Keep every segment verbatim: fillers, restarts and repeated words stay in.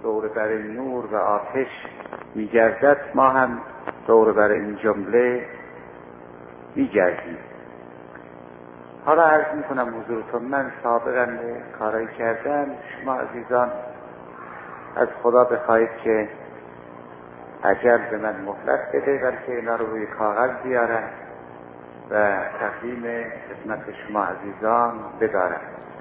دور بر نور و آتش میگردد، ما هم دور بر این جمله میگردیم. حالا عرض میکنم حضورتون، من سابقا کارایی کردم، شما عزیزان از خدا بخواهید که اجل به من مهلت بده، بلکه اینا رو روی کاغذ بیارم و تقدیم خدمت شما عزیزان بدارم.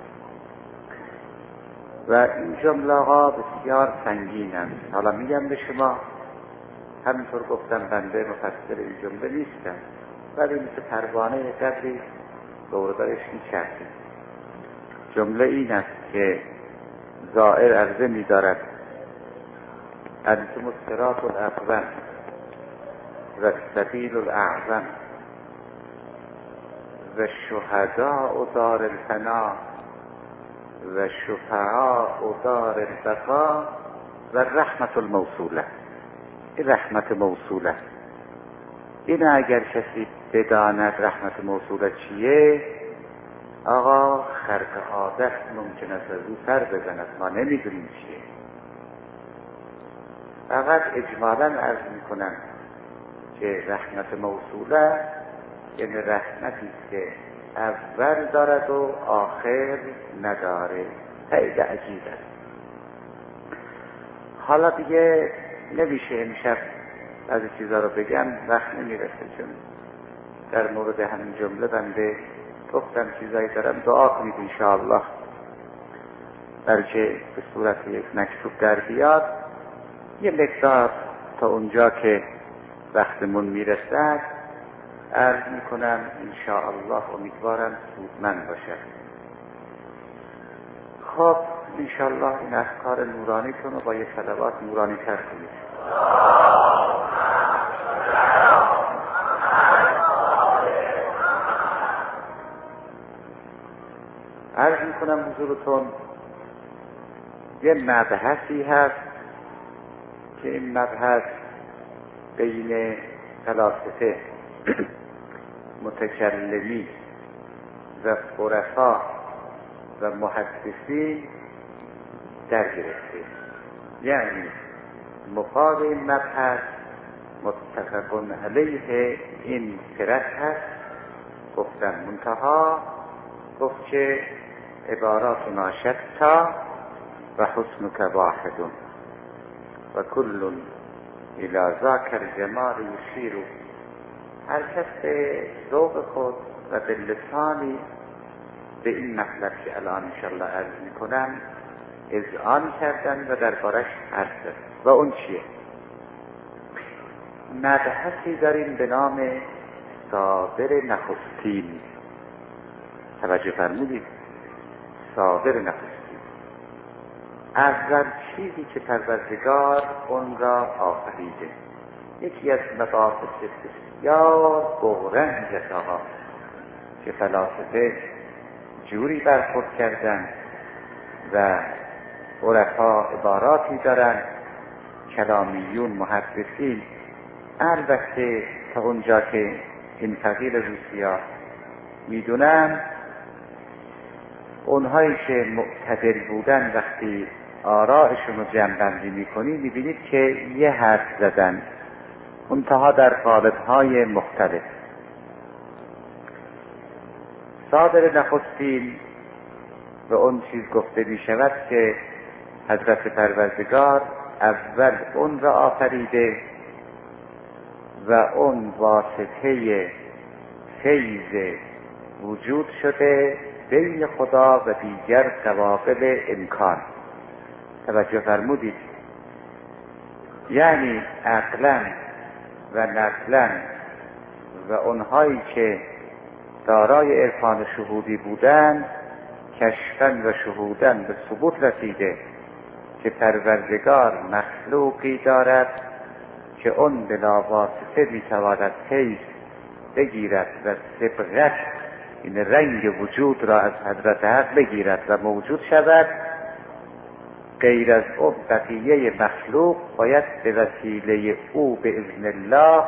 و این جمله ها بسیار سنگینند. حالا میگم به شما، همینطور گفتم بنده مفسر این جمله نیستم، ولی مثل پروانه قدری دور برش میچرخیم. جمله این است که زائر عرضه می‌دارد: انتم الصراط الاقوم و السبیل الاعظم و شهداء دار الفنا و شفعاء دار البقا و رحمت الموصوله. این رحمت موصوله، این اگر کسی بداند رحمت موصوله چیه، آقا خرق عادت ممکن است از او سر بزند، ما نمیدونیم چیه. فقط اجمالاً عرض میکنم که رحمت موصوله یعنی رحمتی که اول دارد و آخر نداره. خیلی عجیب است. حالا دیگه نمیشه امشب از چیزا رو بگم، وقت نمیرسه، چون در مورد همین جمله بنده گفتم چیزایی دارم. دعا کنید انشاءالله بلکه به صورت یک مکتوب در بیاد، یه مقدار تا اونجا که وقتمون میرسد عرض میکنم انشاءالله. امیدوارم سودمند باشد. خب انشاءالله این افکار نورانی کنو با یه صلوات نورانی تر کنید. عرض میکنم حضورتون یه مبحثی هست که این مبحث بین فلاسفه متکلمی و عرفا و محدثین در گرفته. یعنی مفاد این مبحث متفق علیه این فرق هست. گفتم منتها گفت که عباراتنا شتا و حسنک واحد و کل الى ذاک الجمال یشیر. هر کس به ذوق خود و به لسانی به این مطلب که الان انشاءالله عرض میکنم اذعان کردن و دربارش حرف زدن. و اون چیه؟ مبحثی داریم به نام صادر نخستین. توجه فرمودید؟ صادر نخستین، اول چیزی که پروردگار اون را آفریده. یکی از مباحث بسیار بغرنج آقا که فلاسفه جوری برخورد کردن و عرفا عباراتی دارن، کلامیون محدثین. البته تا اونجا که این فقیر روسیا میدونن، اونهایی که معتدل بودن وقتی آرائشون رو جمع‌بندی میکنی میبینید که یه حرف زدن، منتها در قالب‌های مختلف. صادر نخستین به اون چیز گفته می شود که حضرت پروردگار اول اون را آفریده و اون واسطه فیض وجود شده بین خدا و دیگر قوابل امکان. توجه فرمودید؟ یعنی عقلاً و نقلاً و اونهایی که دارای عرفان شهودی بودند کشفاً و شهوداً به ثبوت رسیده که پروردگار مخلوقی دارد که اون بلا واسطه میتواند فیض بگیرد و سبغت، این رنگ وجود را از حضرت حق بگیرد و موجود شود. غیر از او بقیه مخلوق باید به وسیله او به اذن الله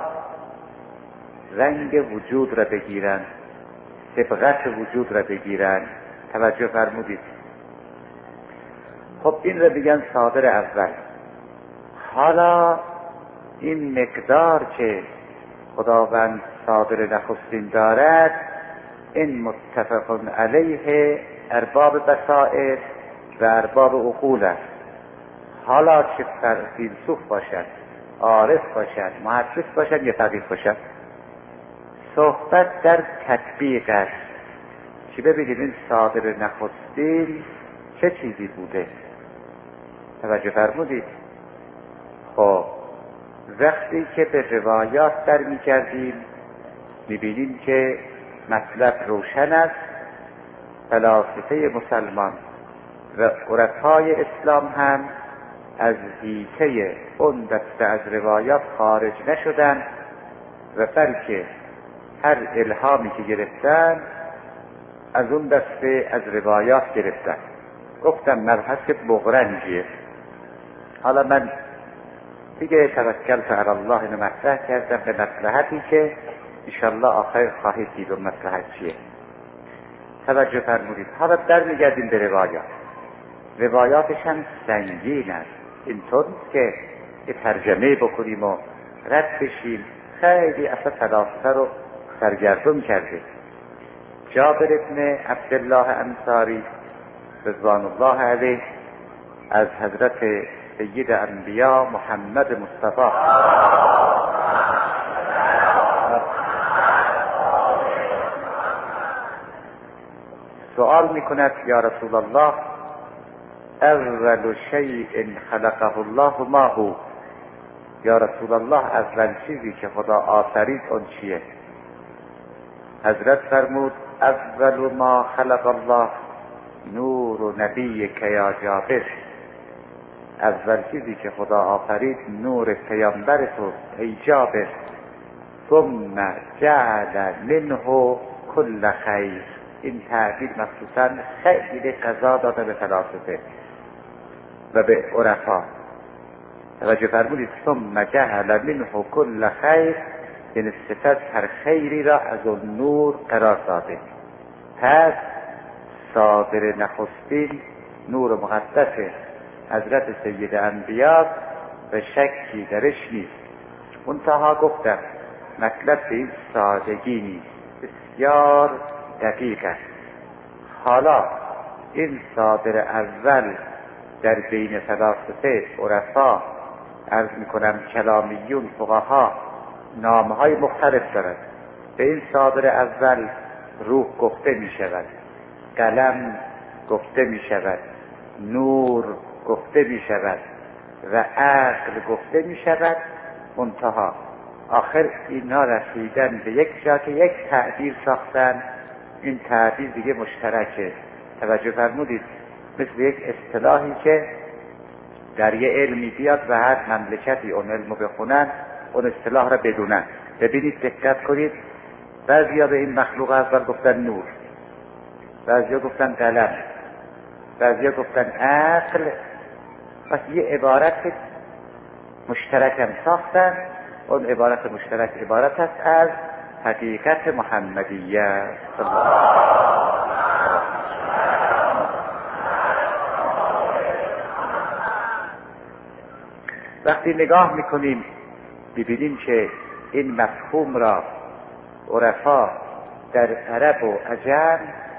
رنگ وجود را بگیرند، سبغت وجود را بگیرند. توجه فرمودید؟ خب این رو میگن صادر اول. حالا این مقدار که خداوند صادر نخستین دارد، این متفق علیه ارباب بصائر و ارباب عقول است. حالا چه فیلسوف باشد، عارف باشد، محدث باشد یا فقیه باشد، صحبت در تطبیق است که ببینید این صادر نخستین چه چیزی بوده. توجه فرمودید؟ خب وقتی که به روایات در می کردیم می بینیم که مطلب روشن است. فلاسفه مسلمان و عرفای اسلام هم از حیطه اون دسته از روایات خارج نشدن و بلکه هر الهامی که گرفتن از اون دسته از روایات گرفتن. گفتم مبحث بغرنجیه. حالا من دیگه توکلت علی الله اینو مطرح کردم به مصلحتی که انشالله آخر خواهید دید و مصلحت چیه. توجه فرمودید. حالا در میگردیم به روایات. روایاتش هم سنگین است. اینطور نیست که یه ترجمه بکنیم و رد بشیم. خیلی اصلا فلاسفه رو سرگردون کرده. جابر ابن عبدالله انصاری رضوان الله علیه از حضرت سید انبیا محمد مصطفی سؤال میکند یا رسول الله اول شیء خلقه الله ما هو؟ یا رسول الله اول چیزی که خدا آفرید اون چیه؟ حضرت فرمود اول ما خلق الله نور نبیک یا جابر. اول چیزی که خدا آفرید نور پیامبر تو ای جابر. ثم جعل منه کل خیر. این تعبیر مخصوصا خیلی قضا داده به فلاسفه و به عرفا. توجه فرمودید ثم جعل منه کل خیر، یعنی صفت هر خیری را از اون نور قرار داده. پس صادر نخستین نور مقدس حضرت سید انبیا و شکی درش نیست. منتها گفتم مطلب به این سادگی نیست، بسیار دقیق است. حالا این صادر اول در بین فلاسفه عرفا عرض میکنم کلامیون فقها نامهای مختلف دارد. به این صادر اول روح گفته می شود، قلم گفته می شود، نور گفته می شود و عقل گفته می شود. منتها آخر اینا رسیدن به یک جا که یک تعبیر ساختن. این تعبیر دیگه مشترکه. توجه فرمودید؟ مثل یک اصطلاحی که در یه علمی بیاد و هر مملکتی اون علمو بخونن اون اصطلاح را بدونن. ببینید دقت کنید، بعضیا به این مخلوق اول گفتن نور، بعضیا گفتن قلم، بعضیا گفتن عقل. پس یه عبارت مشترک هم ساختن. اون عبارت مشترک عبارت است از حقیقت محمدیه صلی الله علیه و وقتی نگاه میکنیم ببینیم که این مفهوم را عرفا در عرب و عجم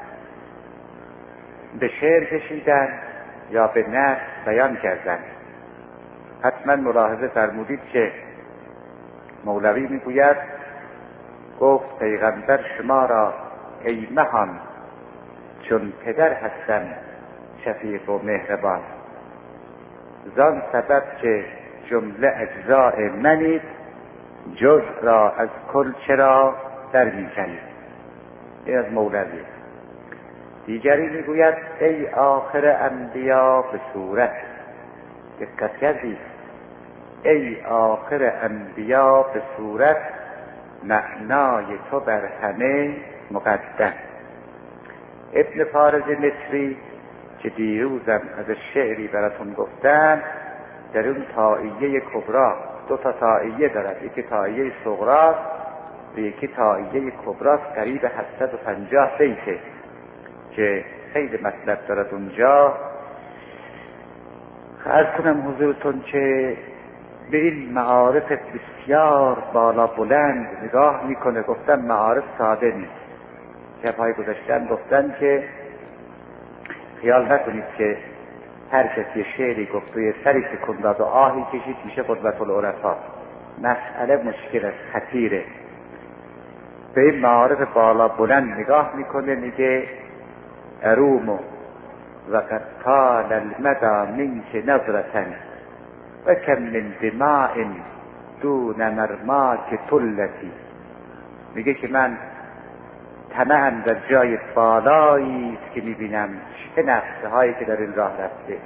به شعر کشیدن یا به نثر بیان کردن. حتما ملاحظه فرمودید که مولوی میگوید گفت پیغمبر شما را ای مهان چون پدر هستم شفیق و مهربان، زان سبب که جمله اجزاء منید جز را از کل چرا در میکنید. این از مولوی. دیگری میگوید ای آخر انبیا به صورت، دقت کردید، ای آخر انبیا به صورت معنای تو بر همه مقدم. ابن فارض مصری که دیروزم از شعری براتون گفتن در اون طائیه کبرا، دو تا طائیه دارد، یکی طائیه صغرا و یکی طائیه کبرا، قریب هفتصد و پنجاه بیته که خیلی مطلب دارد اونجا. عرض کنم حضورتون که به این معارف بسیار بالا بلند نگاه میکنه. گفتن معارف ساده نیست. شبهای گذشتن گفتن که خیال نکنید که هر کسی شعری گفت و یه سری تکون داد و آهی کشید میشه قدوة العرفا. مسئله مشکل است، خطیره. به این معارف بالا بلند نگاه میکنه، میگه ارومو و قد طال المدى منك نظرة و کم من دماء دون مرماک طلتی. میگه که من طمعم در جای بالایی است که میبینم چه نقشه هایی که در این راه رفته.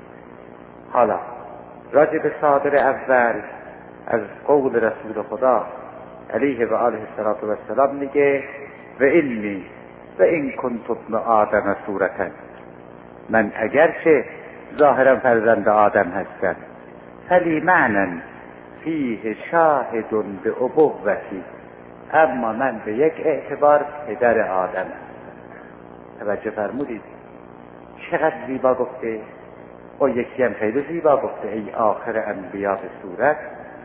حالا راجع به صادر اول از قول رسول خدا علیه و آله السلام میگه و اینی و این کنت ابن آدم صورتا، من اگرچه ظاهرا فرزند آدم هستم، فلی معنی فیه شاهد به ابوتی، اما من به یک اعتبار پدر آدم. توجه فرمودید چقدر زیبا گفته. او یکی هم خیلی زیبا گفته ای آخر انبیا به صورت،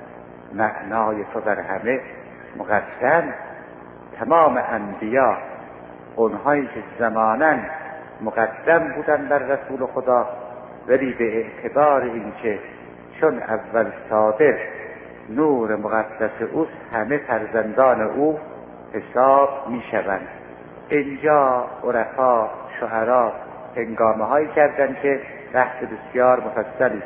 معنای تو در همه مقدم. تمام انبیا اونهایی که زماناً مقدم بودن بر رسول خدا، ولی به اعتبار این که چون اول صادر نور مقدس اوست، همه فرزندان او حساب می شوند. اینجا عرفا شعرا هنگامه هایی کردن که بحث بسیار مفصلی.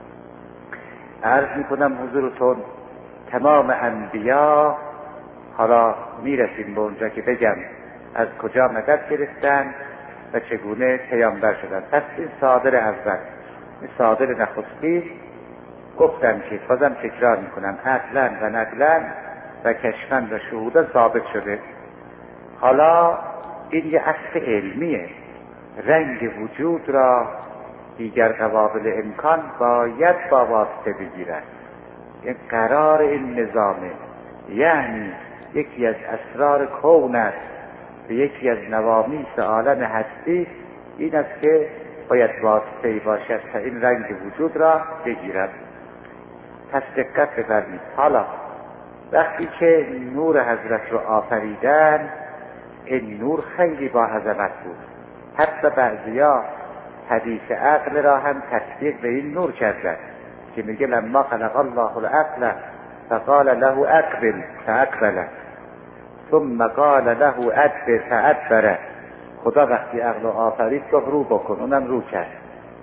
عرض می کنم حضورتون تمام انبیا، حالا می رسیم به اونجا که بگم از کجا مدد گرفتن و چگونه پیامبر شدن. پس این صادر اول، این صادر نخستی گفتم که بازم تکرار میکنم عقلاً و نقلاً و کشفاً و شهوداً ثابت شده. حالا این یه اصل علمیه. رنگ وجود را دیگر قوابل امکان باید با واسطه بگیرد. این قرار این نظامه، یعنی یکی از اسرار کون است و یکی از نوامیس عالم هستی این است که باید واسطه‌ای باشد تا این رنگ وجود را بگیرد. پس دقت بفرمایید. حالا وقتی که نور حضرت رو آفریدن، این نور خیلی با عظمت بود. حتی بعضیا حدیث عقل را هم تطبیق به این نور کردن که میگه لما خلق الله العقل فقال له اقبل فاقبل ثم قال له ادبر فادبر. خدا وقتی عقل آفرید گفت رو بکن، اونم رو کرد.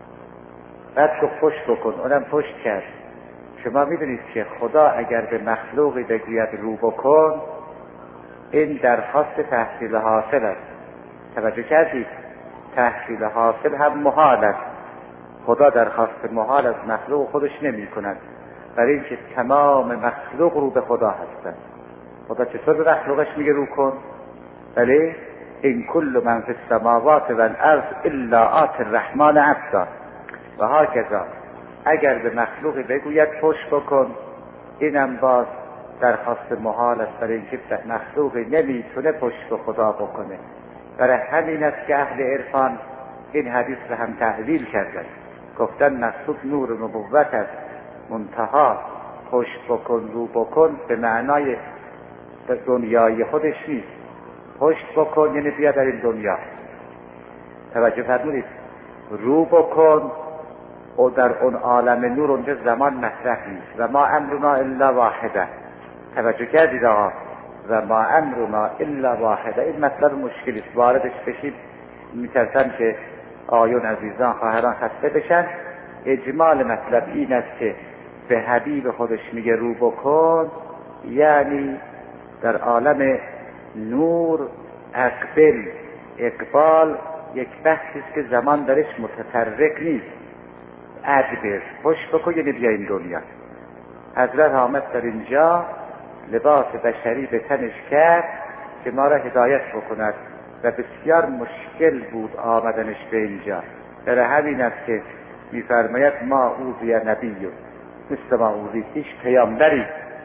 بعد گفت پشت بکن، اونم پشت کرد. شما میدونید که خدا اگر به مخلوقی بگوید رو بکن، این درخواست تحصیل حاصل است. توجه کردید؟ تحصیل حاصل هم محال است. خدا درخواست محال از مخلوق خودش نمی کند، برای اینکه تمام مخلوق رو به خدا هستند. خدا چطور به مخلوقش میگه رو کن؟ بله این کل من فی السماوات و الارض الا آت الرحمن عبدا. و هاکذا اگر به مخلوقی بگوید پشت بکن، اینم باز درخواست محال است، برای اینکه مخلوقی نمیتونه پشت به خدا بکنه. برای همین است که اهل عرفان این حدیث را هم تعویل کردن، گفتن مقصود نور نبوت است، منتها پشت بکن رو بکن به معنای دنیای خودش نیست. پشت بکن یعنی بیا در این دنیا. توجه فرمودید؟ رو بکن و در اون عالم نور اونجا زمان مطرح نیست. و ما امرنا الا واحده. توجه کردید آقا؟ و ما امرنا الا واحده. این مطلب مشکلی است، واردش بشید میترسم که آیون عزیزان خواهران خسته بشن. اجمال مطلب این است که به حبیب خودش میگه رو بکن، یعنی در عالم نور اقبل. اقبال یک بحثی است که زمان درش متفرق نیست. ادبر پشت بکن یعنی بیا این دنیا. حضرت آمد در اینجا لباس بشری به تنش کرد که ما را هدایت بکند و بسیار مشکل بود آمدنش به اینجا. برای همین است که میفرماید ما اوذی نبی، مثل ما اوذی هیچ پیامبری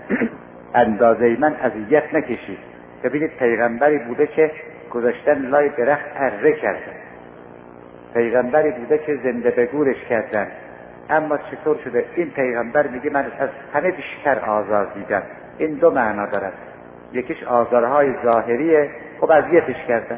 اندازه من اذیت نکشید. ببینید پیغمبری بوده که گذاشتن لای درخت اره کردن، پیغمبری بوده که زنده به گورش کردن، اما چطور شده این پیغمبر میگه من از همه بیشتر آزار دیدم. این دو معنا دارد، یکیش آزارهای ظاهریه، خب اذیتش کردن،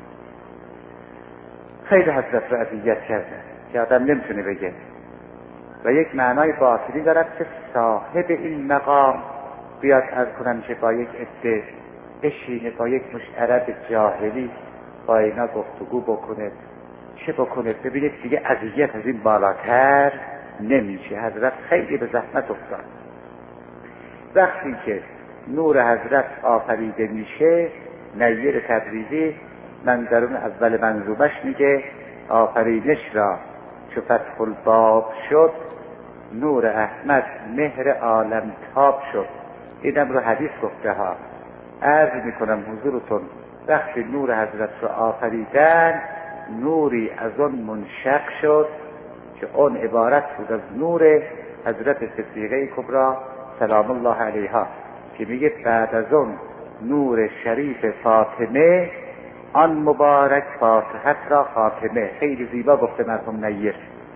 خیلی حضرت رو اذیت کردن که آدم نمیتونه بگه، و یک معنای باطنی دارد که صاحب این مقام بیاد از کنم که با یک عده بشینه، با یک مش عرب جاهلی با اینا گفتگو بکنه، چه بکنه، ببینید دیگه اذیت از این بالاتر نمیشه. حضرت خیلی به زحمت افتاد. وقتی که نور حضرت آفریده میشه، نیر تبریزی منظرون اول منظومش میگه آفرینش را چو فتح الباب شد، نور احمد مهر عالم تاب شد. اینم رو حدیث گفته ها. عرض میکنم حضورتون وقتی نور حضرت رو آفریدن، نوری از اون منشق شد که اون عبارت بود از نور حضرت صدیقه کبری سلام الله علیها که میگه بعد از اون نور شریف فاطمه آن مبارک فاتحت را خاتمه. خیلی زیبا گفته مرحوم نیر.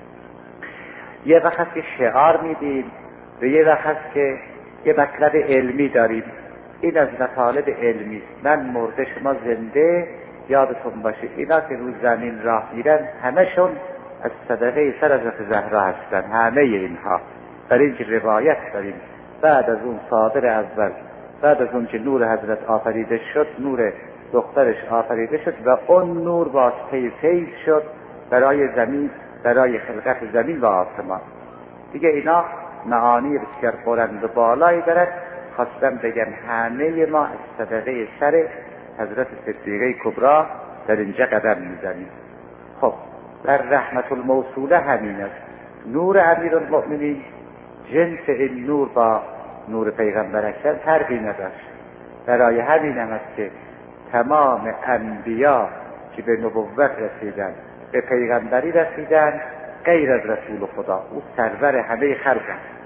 یه وقت هست که شعار میدیم و یه وقت هست که یه مطلب علمی داریم. این از مطالب علمی. من مرده شما زنده، یادتون باشه اینا که روز زمین راه میرن همشون از صدقه سر حضرت زهرا هستن، همه اینها. برای اینکه روایت داریم بعد از اون صادر اول، بعد از اون که نور حضرت آفریده شد، نور دخترش آفریده شد و اون نور واسطه فیض شد برای زمین، برای خلقت زمین و آسمان. دیگه اینا معانی بسیار بلند و بالایی دارد. خواستم بگم همه ما از صدقه سر حضرت صدیقه کبری در اینجا قدم میزنیم. خب در رحمت الموصوله همین است. نور امیرالمؤمنین جنس این نور با نور پیغمبر اکرم فرقی نداشت. برای همین هم است که تمام انبیا که به نبوت رسیدن، به پیغمبری رسیدن، غیر از رسول خدا، او سرور همه خلق است.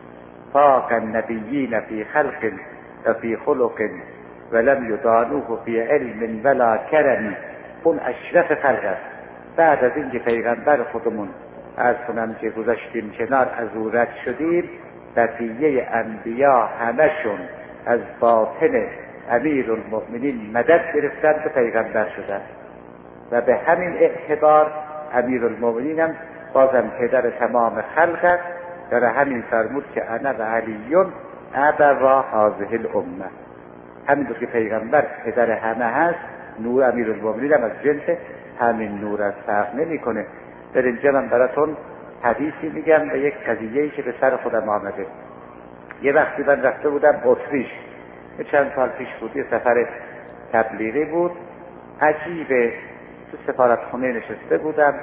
فاق النبیین فی خلق و فی خلق ولم یدانوه فی علم ولا کرم. اون اشرف خلق است. بعد از اینکه پیغمبر خودمون از کنم که گذاشتیم کنار، از او رد شدیم، بقیه انبیا همشون از باطن امیر المؤمنین مدد گرفتن به پیغمبر شدن و به همین اعتبار امیر المؤمنین هم بازم پدر تمام خلق است. در همین فرمود که انا و علیون ابوا هذه الامه. همینطور که پیغمبر پدر همه هست، نور امیر المؤمنین هم از جنس همین نور از فرق نمی کنه. در اینجا من براتون حدیثی میگم و یک قضیه‌ای که به سر خودم آمده. یه وقتی من رفته بودم اتریش، چند سال پیش بود، یه سفر تبلیغی بود. عجیبه، تو سفارتخونه نشسته بودم،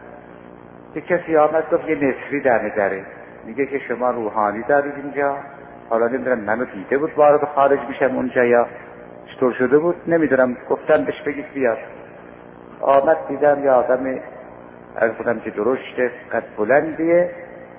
یه کسی آمد گفت یه نصری دمه داره، میگه که شما روحانی دارید اینجا. حالا نمیدونم منو دیده بود وارد خارج میشم اونجا یا چطور شده بود نمیدونم. گفتم بهش بگید بیاد. آمد، دیدم یه آدم از بودم که درشته، قد بلندیه.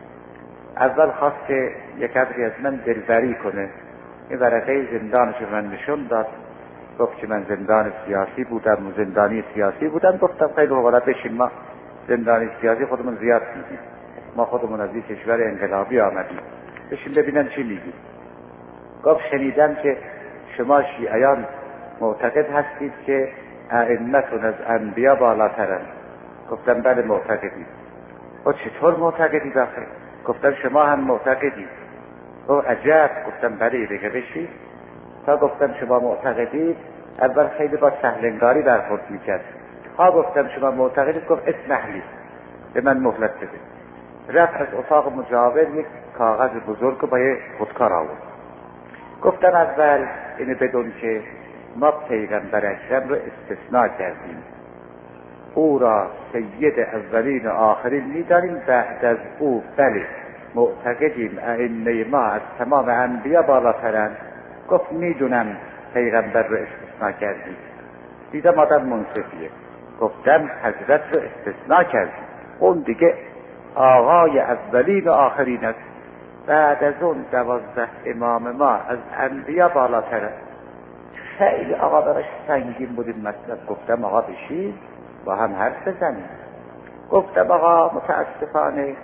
اول خواست که یک قدری از من دلبری کنه. این ورقه زندانش من نشون داد، گفت که من زندان سیاسی بودم و زندانی سیاسی بودم. گفتم خیلی حالا بشین، ما زندانی سیاسی خودمون زیاد میگیم، ما خودمون از این کشور انقلابی آمدیم، بشین ببینم چی میگی. گفت شنیدم که شما شیعیان معتقد هستید که ائمتون از انبیا بالاترن. گفتم بله معتقدیم. و چطور معتقدی بخیر؟ گفتم شما هم معتقدید. او عجب. گفتم بله دیگه بشید. تا گفتم شما معتقدید، اول خیلی با سهلنگاری برخورد میکرد. ها گفتم شما معتقدید، گفت اسمح لی، به من مهلت بده. رفت از اتاق مجاور یک کاغذ بزرگ با یه خودکار آورد. گفتم اول اینو بدون که ما پیغمبر اکرم رو استثناء کردیم، او را سید اولین و آخرین می‌دانیم، بعد از او بله معتقدیم ائمه ما از تمام انبیا بالاترند. گفت میدونم پیغمبر رو استثناء کردیم. دیدم آدم منصفیه. گفتم حضرت رو استثناء کردیم، اون دیگه آقای اولین و آخرین است. بعد از اون دوازده امام ما از انبیا بالاتره. خیلی آقا براش سنگین بود این مطلب. گفتم آقا بشید با هم حرف بزنیم. گفتم آقا متاسفانه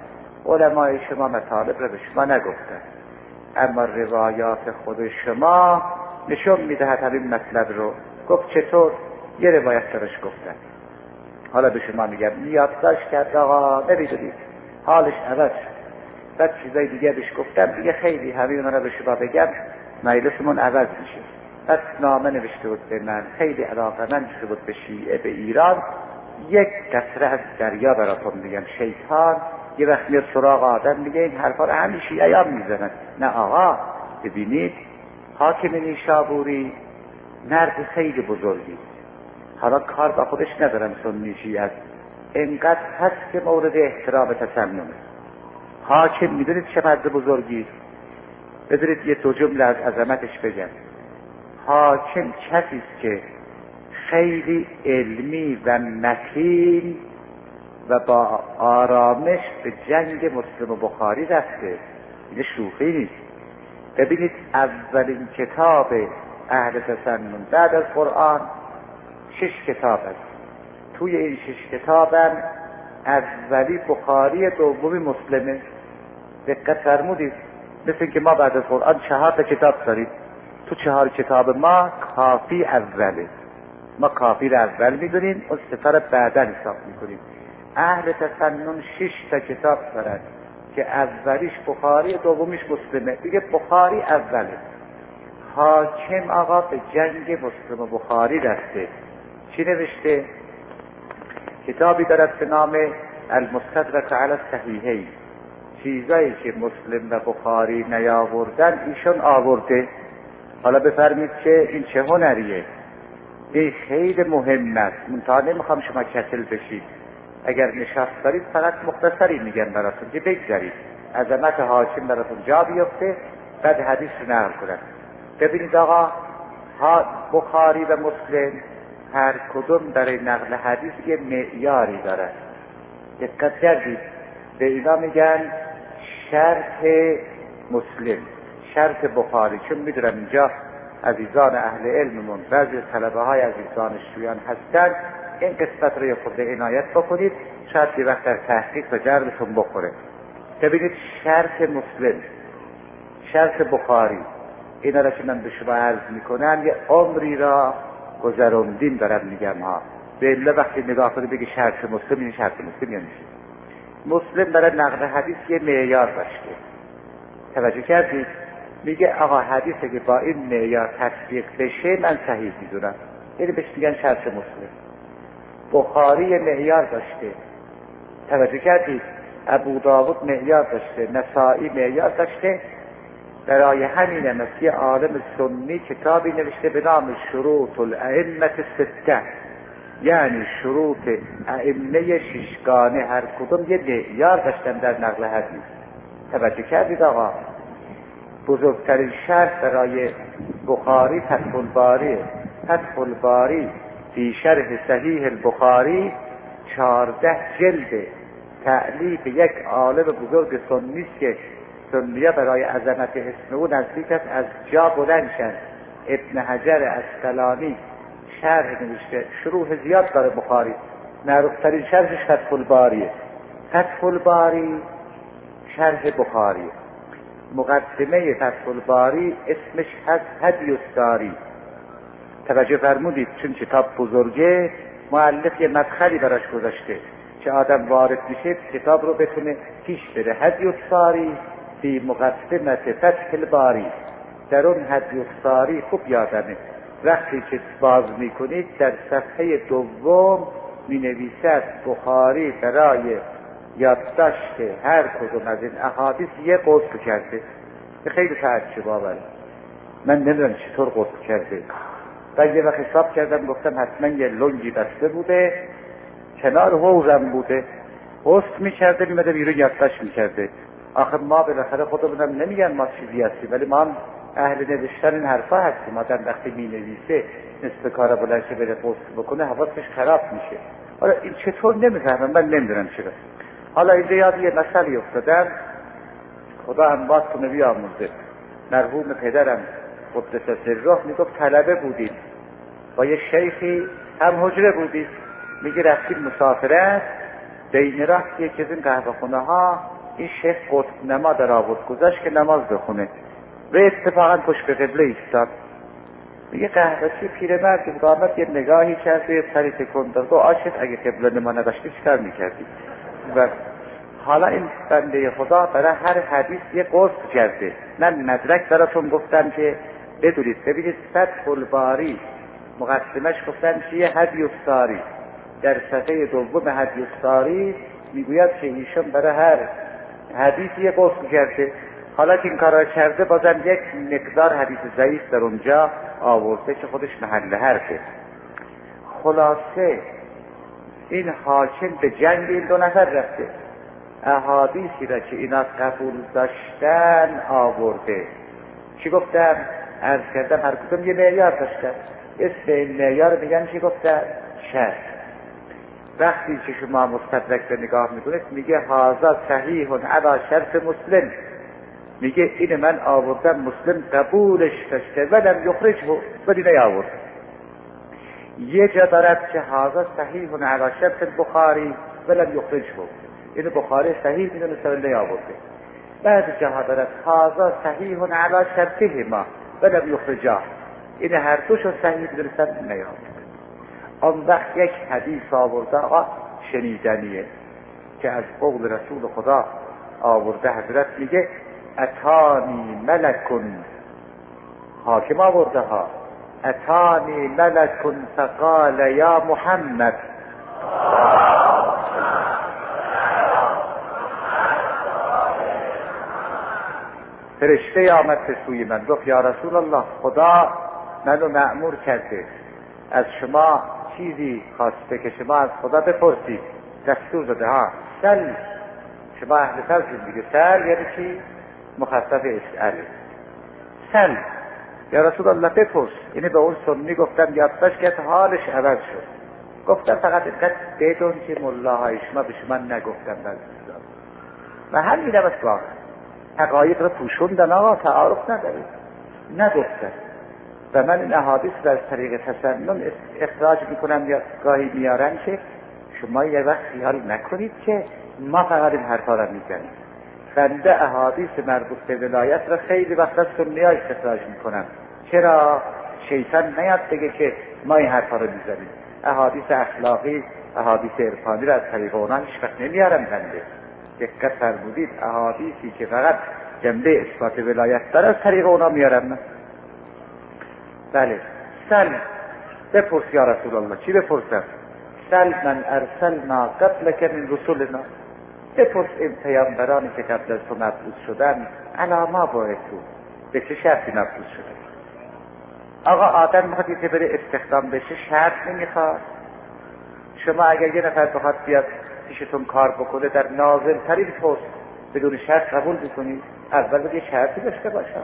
علمای شما مطالب رو به شما نگفتن، اما روایات خود شما نشون میدهد همین مطلب رو. گفت چطور؟ یه روایت درش گفتن، حالا به شما میگم یادداشت کرد آقا نمیدونید حالش عوض شد، بعد چیزای دیگه بهش گفتم دیگه خیلی همین اونا رو به شما بگم مجلسمون عوض میشه. بعد نامه نوشته بود به من، خیلی علاقه‌مند شده بود به شیعه به ایران، یک قطره از دریا براتون میگم. شیطان یه وقت میاد سراغ آدم میگه این حرفا رو همین شیعیان میزنن. نه آقا، ببینید حاکم نیشابوری مرد خیلی بزرگی، حالا کار با خودش ندارم سنی شیعه، انقدر هست که مورد احترام تسننه. حاکم میدونید چه مرد بزرگی؟ بذارید یه دو جمله از عظمتش بگم. حاکم کسی است که خیلی علمی و متین و با آرامش به جنگ مسلم و بخاری رفته. این شوخی نیست. ببینید اولین کتاب اهل تسنن بعد از قرآن شش کتاب است. توی این شش کتابم اولی بخاری، دومی مسلمه. دقت فرمودید؟ مثل که ما بعد از قرآن چهار تا کتاب داریم، تو چهار کتاب ما کافی اوله، ما کافی رو اول میدونیم، اون سه تا رو بعدا حساب میکنیم. اهل تسنن شش تا کتاب دارن که اولیش بخاری، دومیش مسلمه. دیگه بخاری اوله. حاکم آقا به جنگ مسلم و بخاری رفته. چی نوشته؟ کتابی دارد به نام المستدرک علی الصحیحین، چیزایی که مسلم و بخاری نیاوردن ایشون آورده. حالا بفرمید که این چه هنریه؟ این خیلی مهم است. منتها نمیخوام شما کسل بشید. اگر نشست دارید فقط مختصری میگم براتون که بگذارید عظمت حاکم براتون جا بیفته، بعد حدیث رو نقل کنن. ببینید آقا، بخاری و مسلم هر کدوم برای نقل حدیث یه معیاری دارن. دقت کردید؟ به اینا میگن شرح مسلم، شرح بخاری. چون میدونم اینجا عزیزان اهل علممون بعضی طلبه های عزیز دانشجویان هستن، این قسمت رو یه خورده عنایت بکنید، شاید یه وقت در تحقیق و جربتون بخوره. ببینید شرح مسلم، شرح بخاری، اینا را که من به شما عرض میکنم یه عمری را گذروندیم دارم میگم ها. به اله وقتی نگاه کنید بگی شرح مسلم، این شرح مسلم یعنی چی؟ مسلم برای نقل حدیث یه معیار داشته. توجه کردید؟ میگه آقا حدیثی که با این معیار تطبیق بشه من صحیح میدونم، یعنی بهش میگن شرح مسلم. بخاری یه معیار داشته. توجه کردید؟ ابو داود معیار داشته، نسائی معیار داشته. برای همین مثل عالم سنی کتابی نوشته به نام شروط الائمه سته، یعنی شروط ائمه ششگانه، هر کدوم یه معیار داشتن در نقل حدیث. توجه کردید آقا؟ بزرگترین شرح برای بخاری فتح الباری، فتح الباری فی شرح صحیح البخاری، چهارده جلد تألیف یک عالم بزرگ سنی است که سنیه برای عظمت اسم او نزدیک است از جا بلند شد. ابن حجر عسقلانی شرح نوشته، شروح زیاد داره بخاری، معروفترین شرحش فتح الباریه. فتح الباری شرح بخاری، مقدمه فتح الباری اسمش هست هدی الساری. توجه فرمودید؟ چون کتاب بزرگه، مؤلف یه مدخلی براش گذاشته که آدم وارد میشه کتاب رو بتونه پیش بره. هدی الساری فی مقدمه فتح الباری. در اون هدی الساری خوب یادمه وقتی که باز میکنید در صفحه دوم می نویسد بخاری برای یادداشت هر کدوم از این احادیث یه غسل کرده. خیلی تعجب آوره، من نمیدونم چطور غسل کرده. بعد یه وقت حساب کردم گفتم حتما یه لنگی بسته بوده کنار حوضم بوده، غسل میکرده میمده بیرون یادداشت میکرده. آخه ما بالاخره خودمونم نمیگن ما چیزی هستیم، ولی ما هم اهل نوشتن این حرفا هستیم. آدم وقتی می نویسه نصف کارا بلند شه بره غسل بکنه حواسش خراب میشه. حالا این چطور نمیفهمم، من نمیدونم چرا. حالا اینجا یاد یه مسئله افتادم، خدا هم باز کنه بیامرزه. مرحوم پدرم قدس سره میگفت طلبه بودیم با یه شیخی هم حجره بودیم، میگه رفتیم مسافرت، بین راه یکی از این قهوه خونه ها این شیخ قطب نما در آورد گذاشت که نماز بخونه و اتفاقا پشت به قبله ایستاد. میگه قهوه‌چی پیرمرد بود، آمد یه نگاهی کرد یه سری تکون داد و عاشق اگه قبله نما نداشتی چیکار میکردی؟ و حالا این بنده خدا برای هر حدیث یه قصد کرده. من مدرک براتون گفتم که بدونید. ببینید فتح الباری مقدمش گفتن چیه؟ هدی الساری. در صفحه دوم هدی الساری میگوید که ایشون برای هر حدیث یه قصد کرده. حالا که این کارا کرده بازم یک مقدار حدیث ضعیف در اونجا آورده که خودش محل حرفه. خلاصه این حاکم به جنگ این دو نفر رفته، احادیثی را که اینا قبول داشتن آورده. چی گفتم؟ عرض کردم هر کدوم یه معیار داشتن، اسم این معیار میگن چی گفتن؟ شرط. وقتی که شما مستدرک به نگاه میکنید میگه هذا صحیح علی شرط مسلم، میگه این من آوردم مسلم قبولش داشته ولم یخرجه، ولی نیاورد. یه جا دارد که هذا صحیح علی شرط بخاری ولم یخرجه، این بخاری صحیح میدونسته ولی نیاورده. بعد جاها دارد هذا صحیح علی شرطهما ولم یخرجه، این هر دوشو صحیح میدونسته نیاورده. آن وقت یک حدیث آورده آقا شنیدنیه که از قول رسول خدا آورده. حضرت میگه اتانی ملکن، حاکم آورده ها، اتانی ملکن فقال یا محمد، فرشته آمد به سوی من گفت یا رسول الله خدا منو مأمور کرده از شما چیزی خواسته که شما از خدا بپرسید. دستور داده ها سل، شما اهل سل دیگه. سل یعنی چی؟ مخفف اسئله. سل یا رسول الله بپرس. اینه به اون سنی گفتم یادداشت کرد حالش عوض شد. گفتم فقط اینقدر بدون که ملاهای شما به شما نگفتم نزدیدار و همین هم است. واقعا حقایق رو پوشوندن آقا، تعارف ندارید، نگفتن. و من این احادیث رو از طریق تسنن اخراج میکنم یا گاهی میارن که شما یه وقت خیال نکنید که ما فقط این حرفا رو میزنیم. بنده احادیث مربوط به ولایت رو خیلی وقت از سنی‌ها استخراج میکنم. چرا؟ شیطان نیاد بگه که ما این حرفا رو میزنیم. احادیث اخلاقی، احادیث عرفانی رو از طریق اونا هیچ وقت نمیارم بنده. دقت فرمودید احادیثی که فقط جنبه اثبات ولایت داره از طریق اونا میارم. بله سل بپرس یا رسول الله. چی بپرسم؟ سل من ارسلنا قبلک من رسولنا، بپرس این پیامبرانی که قبل از تو مبعوث شدن علی ما بعثوا، به چه شرطی مبعوث شدن؟ آقا آدم میخواد که بره استخدام بشه شرط نمیخواد. شما اگر یه نفر بخواد بیاد پیشتون کار بکنه در نازل ترین پست بدون شرط قبول میکنید؟ اول باید یه شرطی داشته باشه.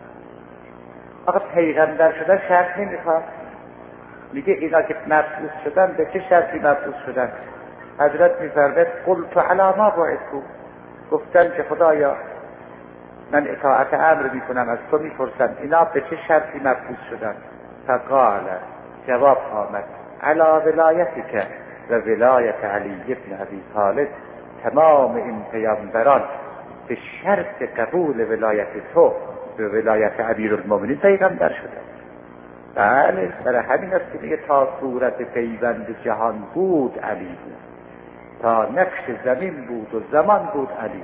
آقا پیغمبر شدن شرط نمیخواد. میگه اینا که مبعوث شدن به چه شرطی مبعوث شدن؟ حضرت میفرماید قلت علی ما بعثوا، گفتن که خدایا من اطاعت امر میکنم، از تو میپرسم اینا به چه شرطی مبعوث شدن؟ فقال، جواب آمد علی ولایتک و ولایت علی ابن ابی طالب، تمام این پیامبران به شرط قبول ولایت تو به ولایت امیرالمومنین پیغمبر شدن. بله برای همین است که میگه تا صورت پیوند جهان بود علی بود، تا نقش زمین بود و زمان بود علی.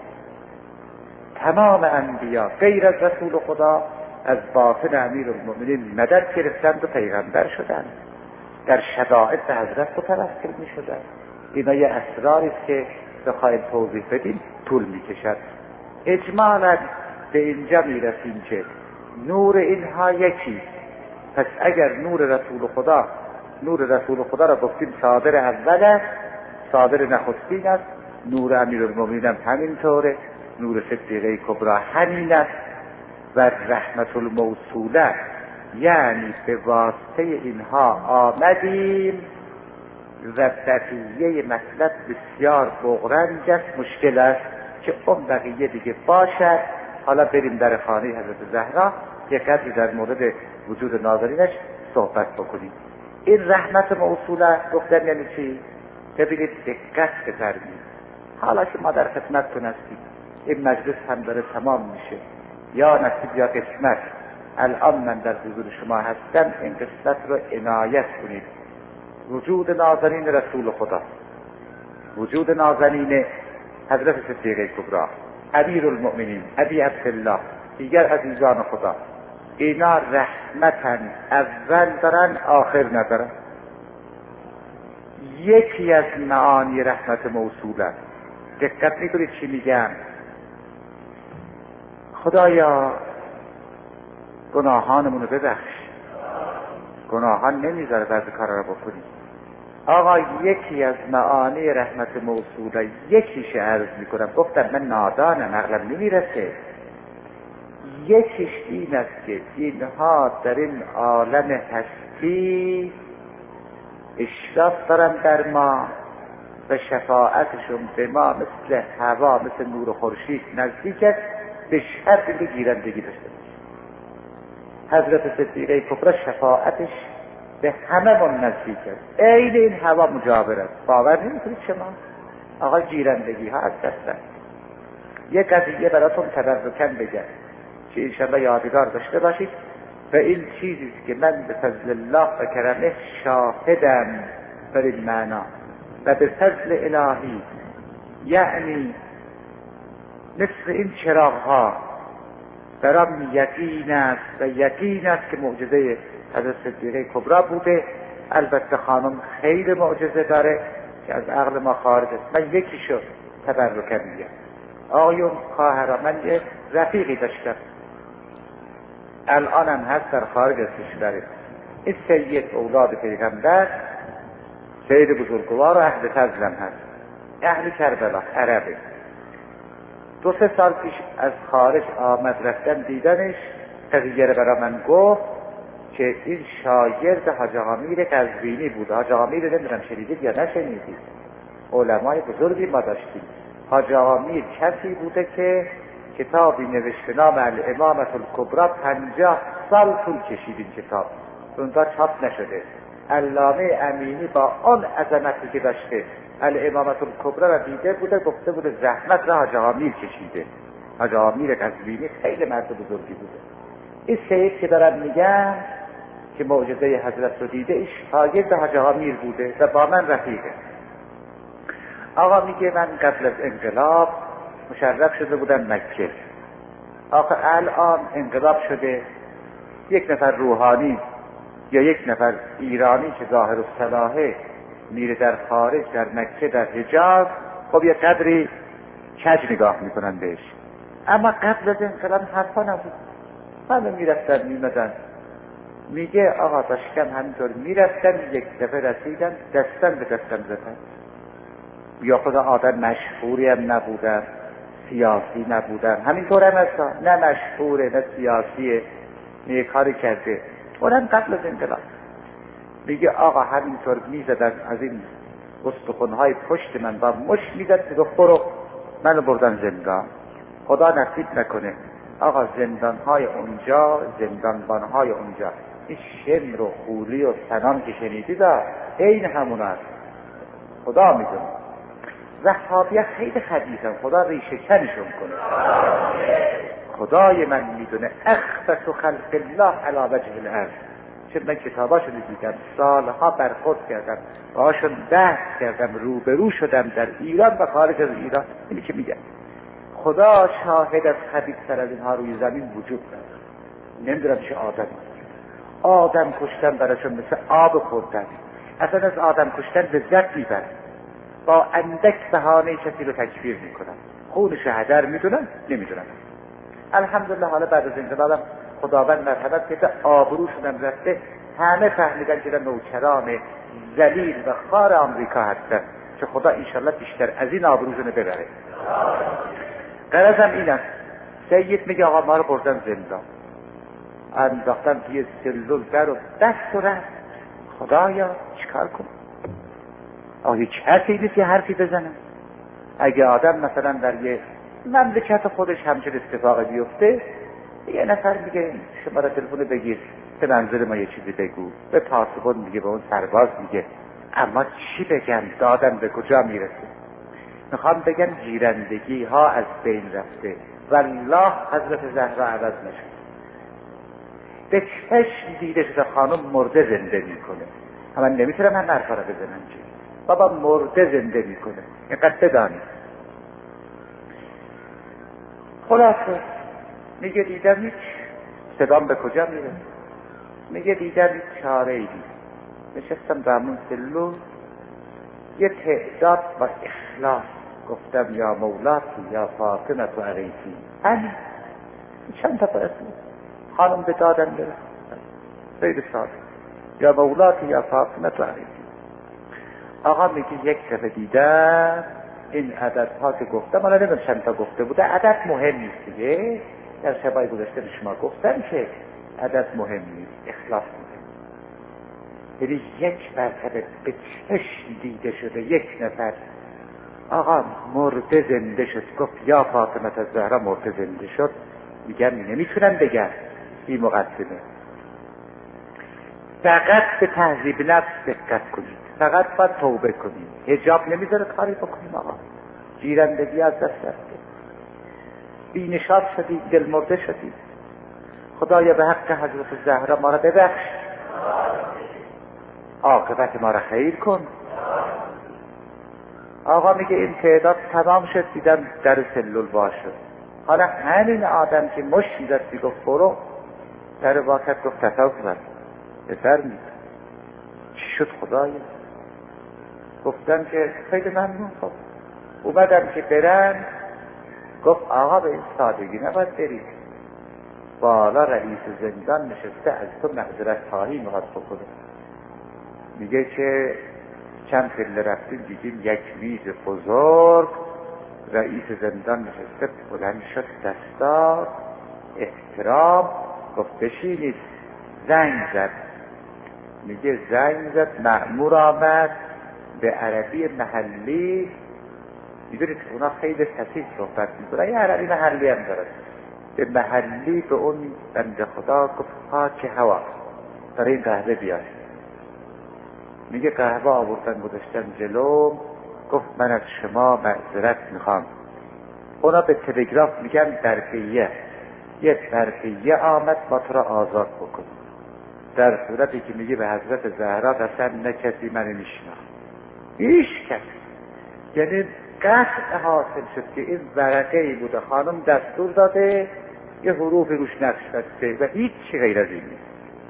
تمام انبیا غیر از رسول خدا از باطن امیرالمومنین مدد گرفتند و پیغمبر شدند، در شدائد به حضرت متوسل می شدند. اینا یه اسراری است که بخواهیم توضیح بدیم طول می کشد. اجمالا به اینجا می رسیم که نور اینها یکی. پس اگر نور رسول خدا، نور رسول خدا را گفتیم صادر اول است، صادر نخستین است، نور امیرالمومنین هم همینطوره، نور صدیقه کبری همین است. و رحمت الموصوله یعنی به واسطه اینها آمدیم و بقیه مطلب بسیار بغرنج است، مشکل است که اون بقیه دیگه باشد. حالا بریم در خانه حضرت زهرا یک قدری در مورد وجود ناظرینش صحبت بکنیم. این رحمت موصوله گفتن یعنی چی؟ ببینید دقت بفرمایید. حالا که ما در خدمتتون هستیم این مجلس هم داره تمام میشه، یا نصیب یا قسمت. الان من در حضور شما هستم، این قسمت رو عنایت کنید. وجود نازنین رسول خدا، وجود نازنین حضرت صدیقه کبری، امیر المؤمنین ابی عبدالله، دیگر عزیزان خدا، اینا رحمتن، اول دارن آخر ندارن. یکی از معانی رحمت موصوله. دقت میکنید چی میگم؟ خدایا گناهانمون رو ببخش، گناهان نمیذاره بعضی کارا رو بکنی. آقا یکی از معانی رحمت موصوله، یکیش عرض میکنم، گفتم من نادانم، عقلم نمیرسه. یکیش این است که اینها در این عالم هستی اشراف دارن در ما و شفاعتشون به ما مثل هوا، مثل نور خورشید نزدیک است، به شرط اینکه گیرندگی داشته باشه. حضرت صدیقه کبری شفاعتش به همه من نزدیک است، عین این هوا مجاور است. باور نمی‌کنید شما؟ آقا گیرندگی ها از دست. یک قضیه براتون تبرکاً بگم که انشاءالله یادگار داشته باشید و این چیزی که من به فضل الله و کرمه شاهدم بر این معنا و به فضل الهی، یعنی مثل این چراغ ها برام یقین است و یقین است که معجزه حضرت صدیقه کبری بوده. البته خانم خیلی معجزه داره که از عقل ما خارج است. من یکیشو تبرکاً میگم. آقایون خواهران، من یه رفیقی داشتم، الان هم هست در خارج از کشور. این سید اولاد پیغمبر، سید بزرگوار و اهل فضلم هست، اهل کربلا، عربه. دو سه سال پیش از خارج آمد، رفتن دیدنش، قضیه رو برای من گفت که این شاگرد حاج امیر قزوینی بود. حاج امیر نمیدونم شنیدید یا نشنیدید، علمای بزرگی ما داشتیم. حاج امیر کسی بوده که کتابی نوشته نام الامامة الکبری، پنجاه سال طول کشید این کتاب، اونجا چاپ نشده. علامه امینی با آن عظمتی که داشته الامامة الکبری را دیده بوده، گفته بوده زحمت را حاج امیر کشیده. حاج امیر قزوینی خیلی مرد بزرگی بوده. این سید که دارم میگم که معجزه حضرت رو دیده، این شاگرد حاج امیر بوده و با من رفیقه. آقا میگه من قبل از انقلاب مشرف شده بودم مکه. آخه الان انقلاب شده، یک نفر روحانی یا یک نفر ایرانی که ظاهر الصلاحه میره در خارج، در مکه، در حجاز، خب یه قدری کج نگاه میکنن بهش. اما قبل از انقلاب حرفا نبود، همه میرفتن میمدن. میگه آقا داشتم همینطور میرفتن، یک دفعه رسیدن دستن به دستم زدن. یا خدا آدم مشهوری هم نبودن، سیاسی نبودن، همینطور هم اصلا نه مشهوره نه سیاسیه، نه کاری کرده. اونم قبل از انقلاب. میگه آقا همینطور میزدن از این استخونهای پشت من با مش میزد، میگه برو، منو بردن زندان. خدا نصیب نکنه آقا زندانهای اونجا، زندانبانهای اونجا، این شمر و خولی و سنان که شنیدید این همون هست، خدا میدونه. وهابیه خیلی خبیثن، خدا ریشه کنشون کنه. خدای من میدونه اخبث خلق الله علی وجه الارض. چون من کتاباشو دیدم، سالها برخورد کردم، باهاشون بحث کردم، روبرو شدم در ایران و خارج از ایران. اینی که میگم خدا شاهد از خبیث‌تر از اینها روی زمین وجود نداره. نمیدونم چه آدم آدم کشتن براشون مثل آب خوردن. اصلا از آدم کشتن لذت میبرن، با اندک بهانه کسی رو تکفیر میکنن، خونش هدر میدونن، نمیدونن. الحمدلله حالا بعد از انقلابم خداوند مرحمت کرده، آبروشونم رفته، همه فهمیدن که نوکران ذلیل و خار آمریکا هستن، که خدا انشالله بیشتر از این آبروشونه ببره. غرضم این است، سید میگه آقا ما رو بردن زندان، انداختن توی سلول در و دست و رفت. خدایا چیکار کنم؟ آیا کسی نیست یه حرفی بزنم؟ اگه آدم مثلا در یه مملکت خودش همچین اتفاقی بیفته، یه نفر میگه شما را تلفن بگیر به منظر ما یه چیزی بگو، به پاسبان میگه، به اون سرباز میگه، اما چی بگم؟ دادن به کجا میرسه؟ میخوام بگم گیرندگی ها از بین رفته. والله حضرت زهرا عوض نشد. به چشم دیده شده خانم مرده زنده میکنه. من نمیتونم من حرفا رو بزنم چی؟ بابا مرده زنده میکنه. اینقدر بدانید. خلاصه میگه دیدم هیچ. صدام به کجا میره؟ میگه دیدم هیچ چاره ای نیست. نشستم دامون سلول، یه تعداد با اخلاص گفتم یا مولاتی یا فاطمه تو عریفی. همین چند تا اسم خانم به دادن برسید. خیلی ساده. یا مولاتی یا فاطمه تو عریفی. آقا میگه یک دفعه دیدم این عددها که گفتم، حالا نمیدونم چند تا گفته بوده، عدد مهم نیست دیگه. در شبای گذشته به شما گفتم که عدد مهم نیست، اخلاص مهم. یعنی یک مرتبه به چشم دیده شده یک نفر آقا مرده زنده شد، گفت یا فاطمه الزهرا مرده زنده شد. میگن نمیتونن بگن این مقدمه. فقط به تهذیب نفس دقت کنید، فقط باید توبه کنید. حجاب نمیذاره کاری بکنیم. آقا گیرندگی از دست رفته، بی‌نشاط شدید، دل مرده شدید. خدایا به حق حضرت زهرا ما را ببخش، عاقبت ما را خیر کن. آقا میگه این تعداد تمام شد، دیدم در سلول وا شد. حالا همین آدم که مش میزد گفت برو، در واقع گفت تصور بسر مید. چی شد خدایا؟ گفتم که خیلی ممنون. خب اومدم که برن، گفت آقا به این سادگی نباید برید، بالا رئیس زندان نشسته از تو معذرت خواهی میخواد بکنه. میگه که چند پله رفتیم دیدیم یک میز بزرگ، رئیس زندان نشسته، بلند شد دستار احترام، گفت بشینید. زنگ زد. میگه زنگ زد، مأمور آمد به عربی محلی. میدونید اونا خیلی فصیح صحبت میکنن، یه عربی محلی هم دارد. به محلی به اون بنده خدا گفت پاک هوا برای این قهوه بیار. میگه قهوه آوردن گذاشتن جلو. گفت من از شما معذرت میخوام. اونا به تلگراف میگن برقیه، یه برقیه آمد با تو را آزاد بکن. در صورتی که میگه به حضرت زهرا قسم نه کسی من میشناخت، هیچ کس. یعنی قطع حاصل شد که این ورقه ای بوده، خانم دستور داده یه حروف روش نقش بسته و هیچ چی غیر از این نیست.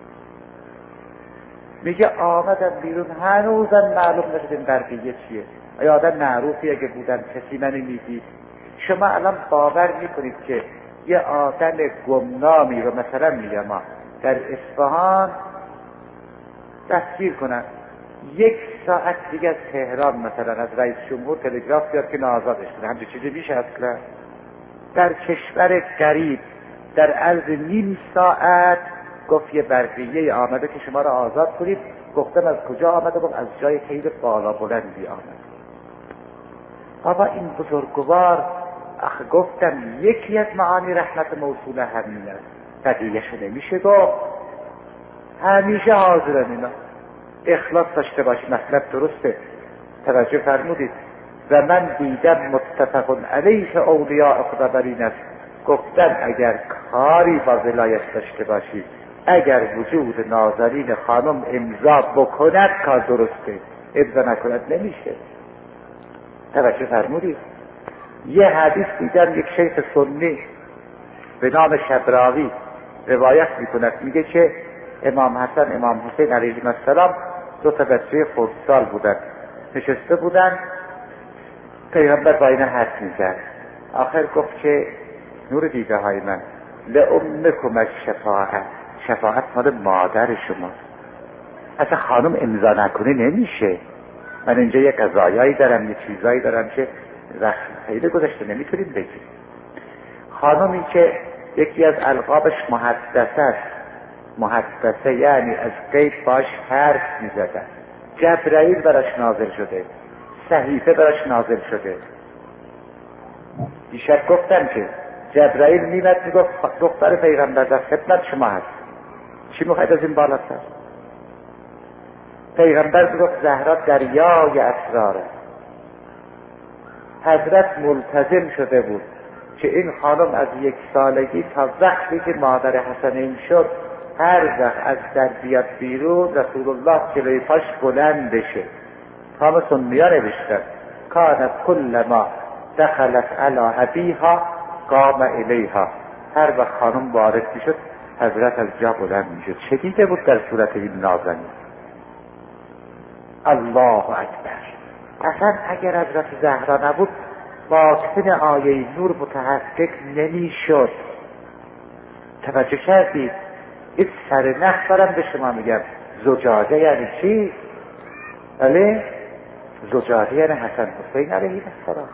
میگه آمدم بیرون، هنوزم معلوم نشد این برقیه چیه. آیا آدم معروفی اگه بودن کسی منو میدید؟ شما الان باور میکنید که یه آدم گمنامی رو مثلا میگم ما در اصفهان دستگیر کنن، یک ساعت دیگه از تهران مثلا از رئیس جمهور تلگراف بیاد که آزادش کنه؟ همچه چیزی میشه اصلا؟ در کشور غریب در عرض نیم ساعت گفت یه برقیه آمده که شما را آزاد کنید. گفتم از کجا آمده؟ گفت از جای خیلی بالا بلندی آمده. بابا این بزرگوار، آخه گفتم یکی از معانی رحمت موصول همین است، بقیه شده میشه گفت. همیشه حاضرن اینا. اخلاص داشته باشی، مطلب درسته. توجه فرمودید. و من دیدم متفق علیه اولیاء خدا بر این است. گفتم اگر کاری با ولایت داشته باشی، اگر وجود ناظرین خانم امضا بکند کار درسته، امضا نکند نمیشه. توجه فرمودید. یه حدیث دیدم یک شیخ سنی به نام شبراوی روایت میکند، میگه که امام حسن امام حسین علیهم السلام دو تا بچه خردسال بودن، نشسته بودن، پیغمبر با اینا حرف میزد. آخر گفت که نور دیده های من، لأمکم الشفاعت، شفاعت مال مادر شما، اصلا خانم امضا نکنه نمیشه. من اینجا یه قضایایی دارم، یه چیزایی دارم که وقت خیلی گذشته نمیتونیم بگیم. خانمی که یکی از القابش محدثه است، محدثه یعنی از غیب باش حرف میزدن، جبرائیل براش نازل شده، صحیفه براش نازل شده. دیشب گفتم که جبرائیل میمد میگفت دختر پیغمبر در خدمت شما هست، چی میخواید از این بالاتر؟ پیغمبر میگفت زهرا دریای اسراره، حضرت ملتزم شده بود که این خانم از یک سالگی تا وقتی که مادر حسنین شد هر وقت از در بیاد بیرون رسول الله جلوی پاش بلند بشه. تمام سنیا نوشتن کانت کل ما دخلت علی ابیها قام الیها، هر وقت خانم وارد میشد حضرت از جا بلند میشد. چه دیده بود در صورت این نازنین؟ الله اکبر. اصلا اگر حضرت زهرا نبود باطن آیه نور متحقق نمیشد. توجه کردید؟ این سر نخ برم به شما میگم زجاجه یعنی چی؟ بله زجاجه یعنی حسن حسین علیه السلام.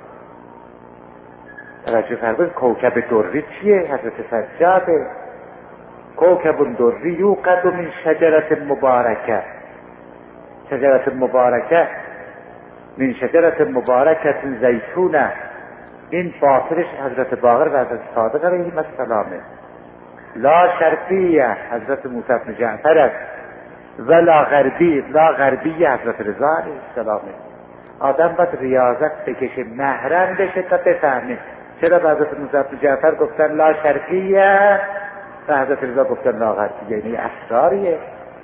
توجه فرمایید کوکب دری چیه؟ حضرت سجاده. کوکب دری یوقد من شجرت مبارکه، شجرت مبارکه من شجرت مبارکه زیتونه. این باطنش حضرت باقر و حضرت صادق علیهم السلامه. لا شرقیه حضرت موسی بن جعفر است و لا غربی، لا غربیه حضرت رضا علیه السلامه. آدم باید ریاضت بکشه محرم بشه تا بفهمه. چرا به حضرت موسی بن جعفر گفتن لا شرقیه و حضرت رضا گفتن لا غربیه؟ یعنی اسراریه.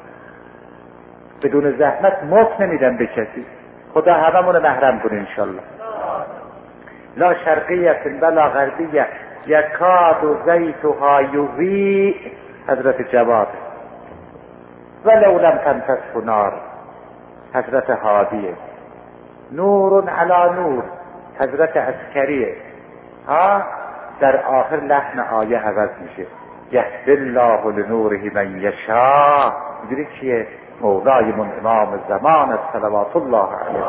بدون زحمت موت نمیدن به کسی. خدا هممون محرم کنه انشالله. لا شرقیه و لا غربیه یکاد زیتها یضیء حضرت جواد ولو لم تمسسه نار حضرت هادیه. نور علی نور حضرت عسکریه. ها در آخر لحن آیه عوض میشه یهدی الله لنوره من یشاء. میدونی چیه؟ مولایمون امام زمان صلوات الله علیه.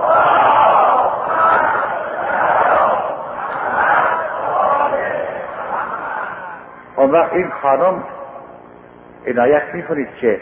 اون وقت این خانم عنایت میکنید که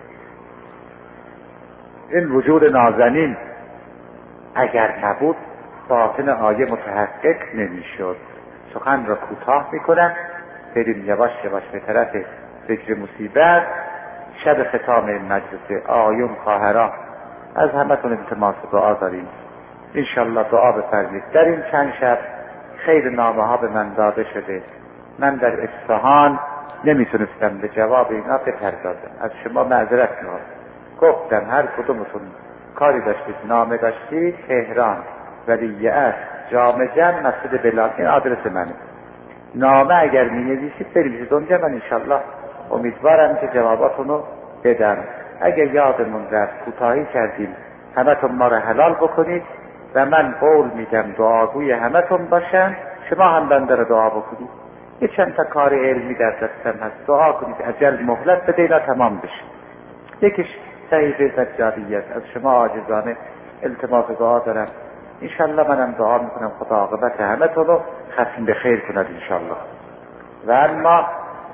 این وجود نازنین اگر نبود باطن آیه متحقق نمیشد. سخن را کوتاه میکنم، بریم یواش یواش به طرف ذکر مصیبت. شب ختام این مجلس آیون خواهران از همتون التماس دعا داریم. انشالله دعا بفرمایید. در این چند شب خیلی نامه ها به من داده شده، من در اصفهان نمیتونستم به جواب اینا بپردازم. از شما معذرت میخوام. گفتم هر کدومتون کاری داشتید نامه داشتید تهران ولیعصر جامع جمع مسجد بلال، این آدرس منه. نامه اگر می نویسید بنویسید اونجا، من انشالله امیدوارم که جواباتونو بدم. اگر یادمون رفت کوتاهی کردیم همتون ما رو حلال بکنید و من قول میدم دعاگوی همتون باشم. شما هم بنده رو دعا بکنید. یه چند تا کار علمی در دستم هست، دعا کنید اجل مهلت بده اینا تمام بشه. یکیش صحیفه سجادیت از شما عاجزانه التماس دعا دارم. انشالله منم دعا میکنم خدا عاقبت همتون رو ختم به خیر کند انشالله. و اما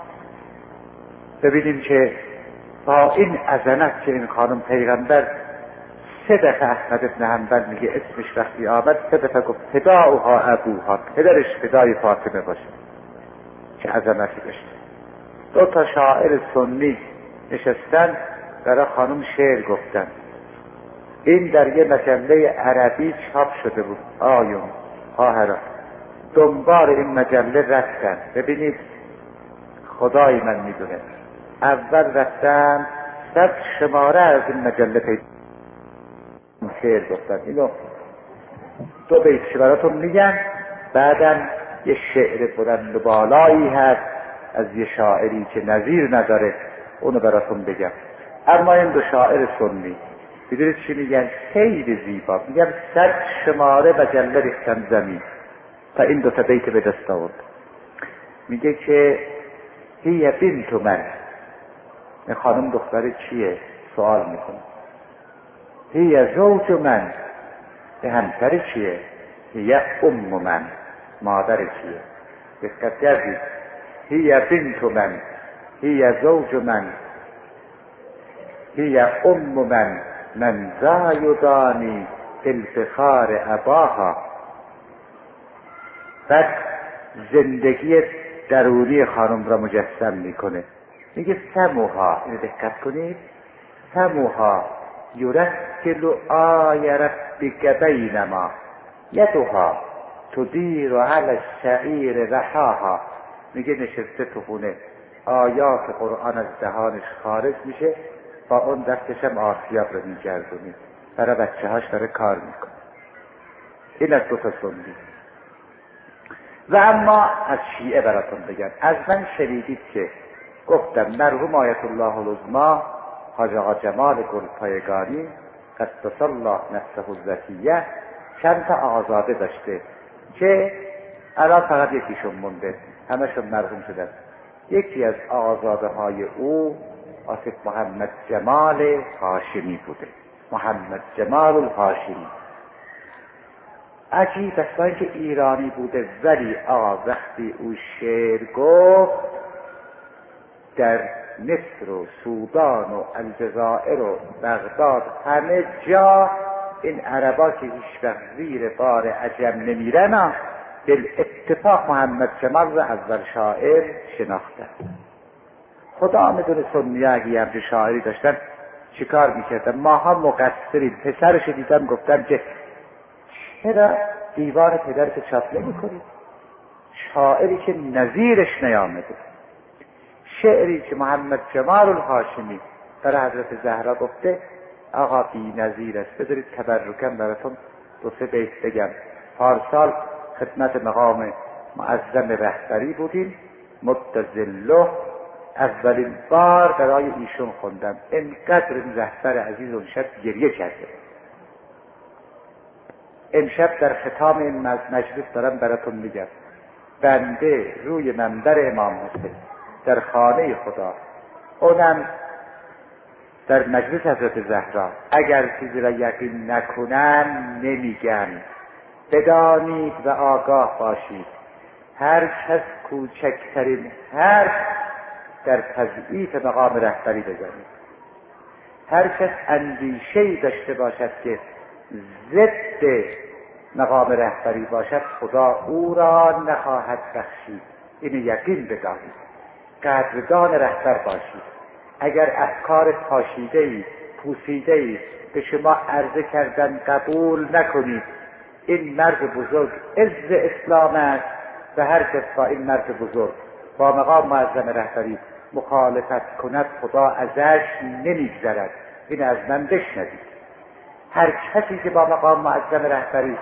ببینیم که با این عظمت که این خانم پیغمبر سه دفعه احمد ابن حنبل میگه اسمش وقتی آمد سه دفعه گفت فداؤها ابوها، پدرش فدای فاطمه باشه. چه عظمتی داشت. دو تا شاعر سنی نشستن برای خانم شعر گفتن. این در یه مجله عربی چاپ شده بود. آیون خواهران دنبال این مجله رفتن. ببینید خدای من میدونه، اول رفتن صد شماره از این مجله پیدا شعر گفتن. اینو دو بیت براتون میگن، بعدم یه شعر بلند و بالایی هست از یه شاعری که نظیر نداره، اونو براتون بگم. اما این دو شاعر سنی بدونید چی میگن؟ خیلی زیبا میگن صد شماره مجله ریختن زمین تا این دو تا بیت به دست آورد. میگه که هی بنت من، این خانم دختر چیه؟ سوال میکنه. هی زوج من، به همسر چیه؟ هی ام من، مادر چیه؟ دقت کردید؟ هی بنت من، هی زوج من، هی ام من، من ذا یدانی الفخار اباها. بعد زندگی درونی خانم را مجسم میکنه. میگه سموها، اینو دقت کنید، سموها یرسل آی ربک بینما یدها تدیر و علی الشعیر رحاها، میگه نشسته تو خونه، آیات قرآن از دهانش خارج میشه، با اون دستش هم آسیاب رو میگردونی، برای بچه هاش داره کار میکنه. این از دو تا سنی. و اما از شیعه براتون بگم، از من شنیدید که گفتم مرحوم آیت الله العظما حاج آقا جمال گلپایگانی قدس الله نفسه الزکیه چند تا آزاده داشته که الان فقط یکیشون مونده، همشون مرحوم شدن. یکی از آزاده های او آصف محمد جمال هاشمی بوده، محمد جمال الهاشمی. عجیب است با اینکه ایرانی بوده، ولی آقا وقتی او شعر گفت در مصر و سودان و الجزائر و بغداد همه جا این عربا که هیچ وقت زیر بار عجم نمیرن به اتفاق محمد جمال رو اول شاعر شناختن. خدا میدونه سنی اگه همچه شاعری داشتن چیکار میکردن. ماها مقصریم. پسرش دیدم گفتم که چرا دیوان پدرت چاپ نمی‌کنی؟ شاعری که نظیرش نیامده، شعری که محمد جمال الهاشمی برای حضرت زهرا گفته آقا بی نظیر است. بذارید تبرکم براتون دو سه بیت بگم. پارسال خدمت مقام معظم رهبری بودیم، متزله اولین بار برای ایشون خوندم. اینقدر این رهبر عزیز اون شب گریه کرده. امشب در ختام این مجلس دارم براتون میگم، بنده روی منبر امام حسین در خانه خدا، اونم در مجلس حضرت زهرا، اگر چیزی را یقین نکنم نمیگم. بدانید و آگاه باشید هر کس کوچکترین حرف در تضعیف مقام رهبری بزنید، هر کس اندیشه‌ای داشته باشد که ضد مقام رهبری باشد، خدا او را نخواهد بخشید. اینو یقین بدانید. قدردان رهبر باشید. اگر افکار پاشیده‌ای پوسیده‌ای به شما عرضه کردن قبول نکنید. این مرد بزرگ عز اسلام است و هر کس با این مرد بزرگ با مقام معظم رهبری مخالفت کند خدا ازش نمیگذرد. این از من بشنوید. هر کسی که با مقام معظم رهبری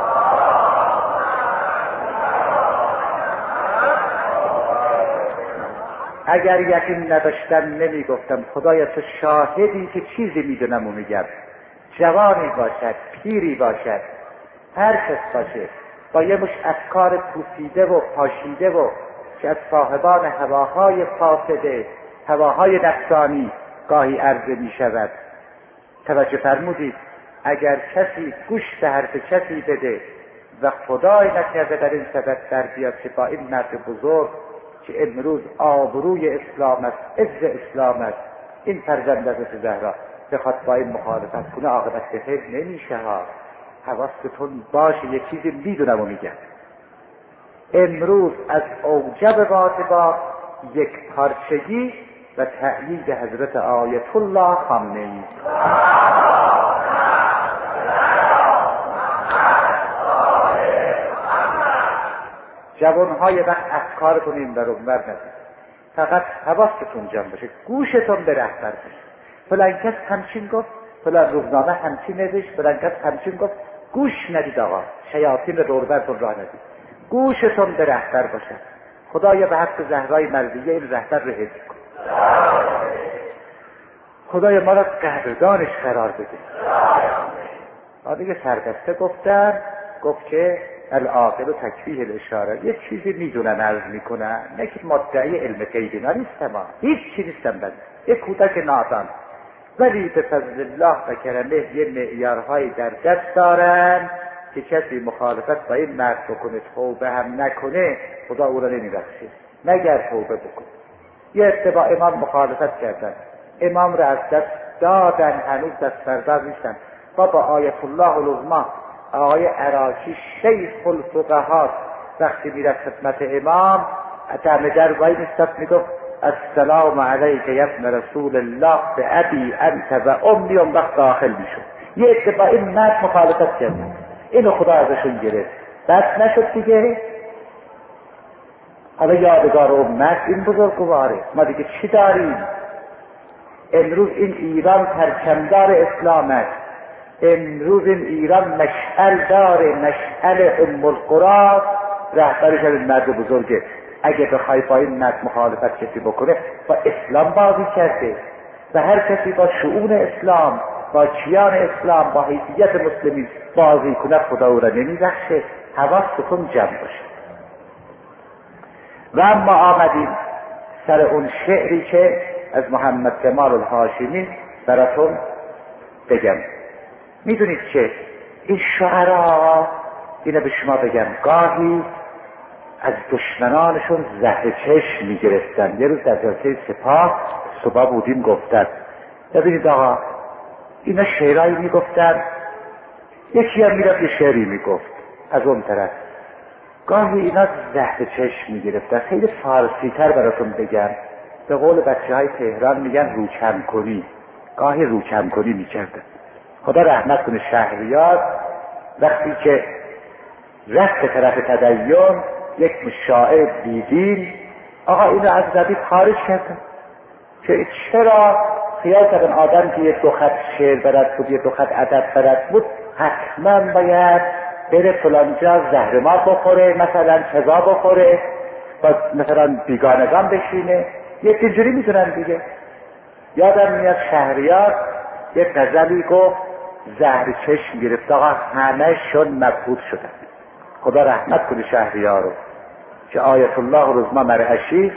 اگر یقین نداشتم نمیگفتم. خدایا تو شاهدی که چیزی میدونم و میگم. جوانی باشد، پیری باشد، هر کس باشه با یه مش افکار پوسیده و پاشیده و که از صاحبان هواهای فاسده، هواهای نفسانی گاهی عرضه می شود. توجه فرمودید؟ اگر کسی گوش به حرف کسی بده و خدای نکرده در این سبب در بیاد که با این مرد بزرگ که امروز آبروی اسلام است، عز اسلام است، این فرزند حضرت زهرا بخواد با این مخالفت کنه، عاقبت به خیر نمیشه ها. حواستون باشه. یه چیزی میدونم و میگم. امروز از اوجب واجبات یک پارچگی و تأیید حضرت آیت الله خامنه‌ای. جوانهای وقت افکارتون این در اونور ندید. فقط حواستون جمع باشه، گوشتون به رهبر باشه. فلان کس همچین گفت، فلان روزنامه همچین نوشت، فلان کس همچین گفت. گوش ندید آقا. شیاطین دوربرتون راه ندید. گوشتون به رهبر باشه. خدایا به حق زهرای مرضیه این رهبر رو حفظ کن. خدایا ما را قدردانش قرار بده. آدیگه سربسته گفتن، گفت که العاقل و تکفیه الاشاره. یک چیزی میدونن عرض میکنن، نه که مدعی علم غیبی نیستم، هیچ چی نیستم. من یک کودک نادان، ولی به فضل الله و کرمه یه معیارهایی در دست دارن که کسی مخالفت با این مرد بکنه توبه هم نکنه خدا او را نمیبخشه مگر توبه بکنه. یه اتباع امام مخالفت کردن، امام را از دست دادن، هنوز دست بردار نیستن. بابا آیت الله العظما آقای عراقی شیخ الفقهاء وقتی میرفت خدمت امام دم در وای نسبت میگفت السلام علیک یا ابن رسول الله به ابی انت و امی. اون وقت داخل میشد. یه اتباع این مرد مخالفت کردن، اینو خدا ازشون گرفت. بس نشد دیگه. حالا یادگار امت این بزرگواره. ما دیگه چی داریم؟ امروز این ایران پرچمدار اسلام است. امروز این ایران مشعل داره، مشعل ام القرى، رهبرش این مرد بزرگه. اگه بخوای با این مرد مخالفت کسی بکنه، با اسلام بازی کرده و هر کسی با شؤون اسلام، با کیان اسلام، با حیثیت مسلمین بازی کنه، خدا او را نمیبخشه. حواستون جمع باشه. و اما آمدیم سر اون شعری که از محمد کمال الهاشمی براتون بگم. میدونید که این شعرا، اینو به شما بگم، گاهی از دشمنانشون زهر چشم میگرفتن. یه روز در جلسه سپاه صبح بودیم گفتن ببینید آقا اینا شعرهایی میگفتن، یکی هم میرفت یه شعری میگفت از اون طرف. گاهی اینا زهر چشم میگرفتن. خیلی فارسی تر براتون بگم، به قول بچه های تهران میگن روکم کنی. گاهی روکم کنی میکردن. خدا رحمت کنه شهریار وقتی که رفت طرف تدین، یک شاعر دیدین آقا اینو از زبی خارج کردن که چرا خیال کردن آدم که یک دو خط شعر بلد بود، یک دو خط ادب بلد بود، حتما باید بره فلانجا زهرمار بخوره، مثلا چزا بخوره، با مثلا بیگانگان بشینه. یک اینجوری میتونن دیگه. یادم میاد شهریار یک غزلی گفت زهر چشم گرفت. آقا همه شون مبهوت شدن. خدا رحمت کنه شهریار رو که آیت الله رزما مرعشی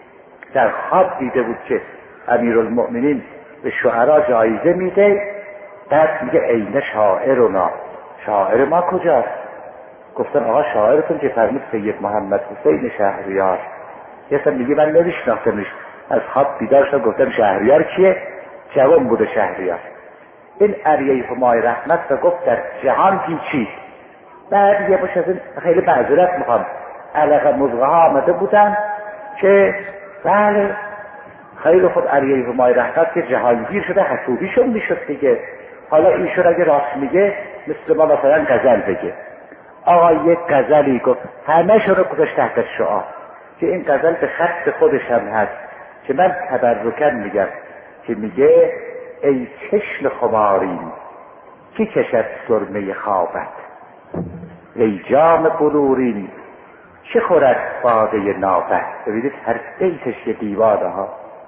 در خواب دیده بود که امیرالمؤمنین به شعرا جایزه میده. بعد میگه عین شاعرنا، شاعر ما کجاست؟ گفتن آقا شاعرتون که فرمود سید محمد حسین شهریار. یه سن میگه من نمیشناختمش. از خواب بیدار شد گفتم شهریار کیه؟ جوان بوده شهریار. این عریه همای رحمت رو گفت در جهان پیچید. بعد یه باش از این خیلی معذرت میخوام، علاقه مزغه ها آمده بودن که بله خیلی خود علیه همای رحمت که جهانگیر شده، حسودیشون میشد دیگه. حالا ایشون اگه راست میگه مثل ما مثلا غزل بگه. آقا یک غزلی گفت همه شون رو گذاشت تحت شعار که این غزل به خط خودش هم هست که من تبرکن میگم که میگه ای چشم خمارین کی کشد سرمه خوابت، ای جام بلورین چه خورد باده نابت. ببینید هر بیتش یه دیوانه ها.